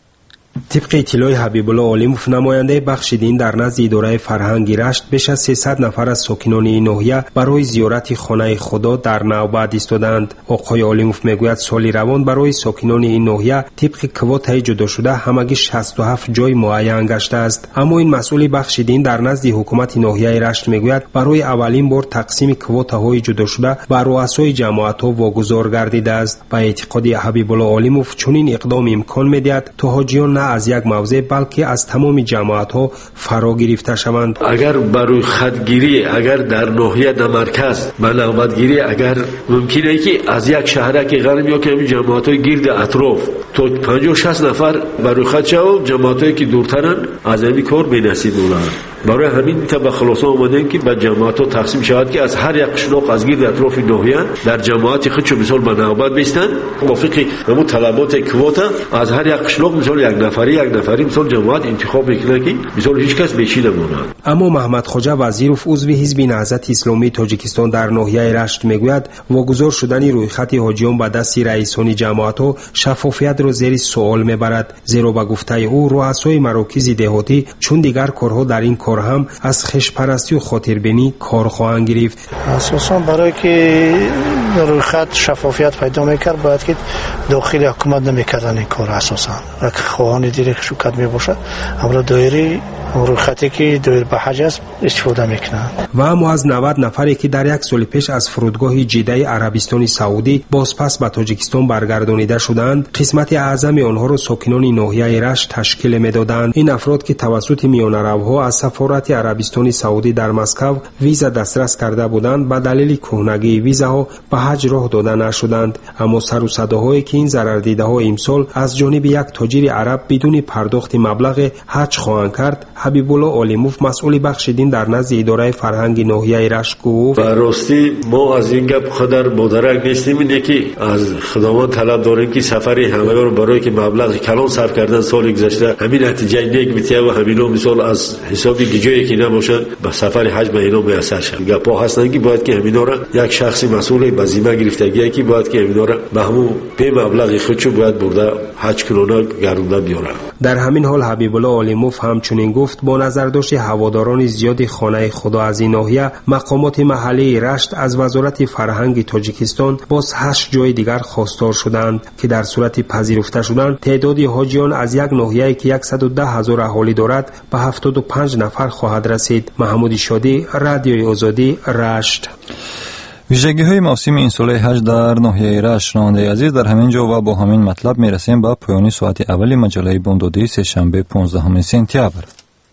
طبق اطلاع حبیب الله علیموف نماینده بخش دین در نزد اداره فرهنگی رشت بیش از 300 نفر از ساکنان این ناحیه برای زیارت خانه خدا در نوبت ایستادند. آقای علیموف میگوید سالی روان برای ساکنان این ناحیه طبق کوتای جدا شده همگی 67 جای معین گشته است، اما این مسئول بخش دین در نزد حکومت ناحیه رشت میگوید برای اولین بار تقسیم کوتاهای جدا شده بر رؤسای جماعت‌ها واگذار گردیده است. به اعتقاد حبیب الله علیموف چنین اقدام امکان میدهد تا حاجیان از یک موضع بلکه از تمام جماعت ها فرا گرفته شوند. اگر برای خودگیری اگر در ناحیه در مرکز به نوبتگیری اگر ممکنه که از یک شهر که غرب یا که جماعت های گرد اطراف تا 50-60 نفر برای خود شو، جماعت هایی که دورترن از این کار بنصیب اولند. برای همین تا به خلاصه آمدن که به جماعت ها تقسیم شود که از هر یک قشلاق از گرد اطراف ناحیه در جماعت خودشو مثال به نوبت بیستن موافق همون طلبات کوتا از هر یک قشلاق مثال یک نفری مثال جماعت انتخاب میکنه که مثال هیچ کس بیشی نماند. اما محمد خواجه وزیرов عضو حزب نهضت اسلامی تاجیکستان در ناحیه رشت میگوید واگذار شدن رویخط حاجیان به دست رئیسان جماعت ها شفافیت را زیر سوال میبرد، زیرا به گفته او رؤسای مراکز دهاتی چون دیگر کارها در این کار هم از خشپرستی و خاطربینی کار خواهند گرفت. اساسا برای که رویخط شفافیت پیدا میکرد باید که داخل حکومت نمیکردن این کار اساسا خواهان دیگه شرکت میباشد امر دایره روی خطی که دایر به حج است استفاده میکنند. و اما از 90 نفری که در یک سال پیش از فرودگاه جده عربستان سعودی بازپس به تاجیکستان برگردانیده شدند، قسمت اعظم آنها را ساکنان ناحیه رشت تشکیل میدادند. این افراد که توسط میانروها از سفارت عربستان سعودی در مسکو ویزا دسترس کرده بودند به دلیل کهنگی ویزاها به حج راه داده نشدند، اما سر و صداهایی که این ضرردیده ها امسال از جانب یک تاجر عرب بدون پرداخت مبلغ حج خواهند کرد، حبیب الله علیموف مسئول بخش دین در نزد اداره فرهنگ ناحیه رشت گفت راستی ما از این گپ خودر مدرک نیستیم، اینه که از خداوند طلب داریم که سفری همه رو برای که مبلغ کلان صرف کردن سال گذشته همین نتیجه نیک بیته و همینا مثال از حساب دیگه که نباشن به سفر حج به اینا میسر شد. گپا هستن که باید که همینا را یک شخصی مسئول بزیمه گرفتگی که باید که همینا را به همون به مبلغ خودشو باید برده حج کنونه گردونده بیاره. در همین حال حبیب الله علیموف همچنین گفت با نظر داشت هواداران زیاد خانه خدا از این ناحیه مقامات محلی رشت از وزارت فرهنگ تاجیکستان باز 8 جای دیگر خواستار شدند که در صورت پذیرفته شدن تعداد حاجیان از یک ناحیه که 110,000 اهالی دارد به 75 نفر خواهد رسید. محمود شادی، رادیوی آزادی، رشت. ویژگی‌های موسم این سال حج در ناحیه رشت. شنونده عزیز، در همین جا و با همین مطلب میرسیم به پایان ساعت اول مجله بامدادی سه‌شنبه 15 سپتامبر.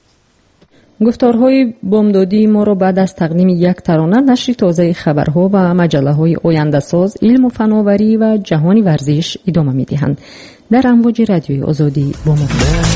گفتارهای بامدادی ما را بعد از تقدیم یک ترانه نشر تازه خبرها و مجله‌های آینده ساز، علم و فناوری و جهانی ورزش ادامه می‌دهند. در امواج رادیوی آزادی با ما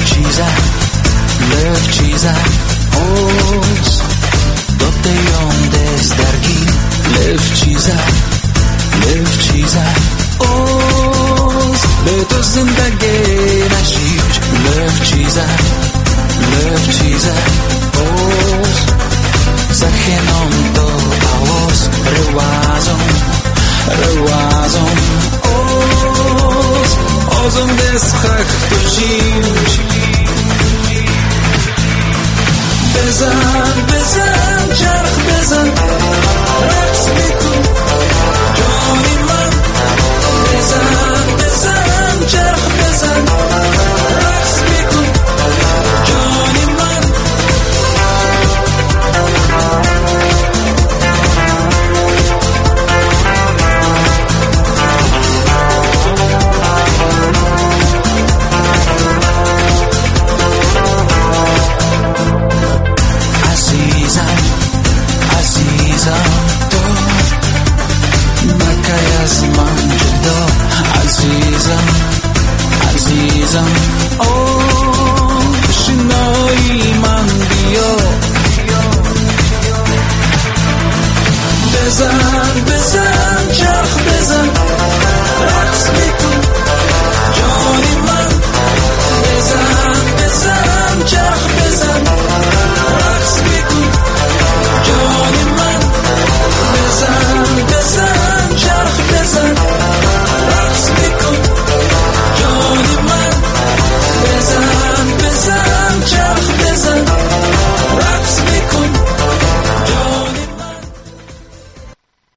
Ozum deskhak tujin bezan bezan charx bezan raqs mikun joni man bezan bezan charx bezan raqs mikun joni man بزن چرخ بزن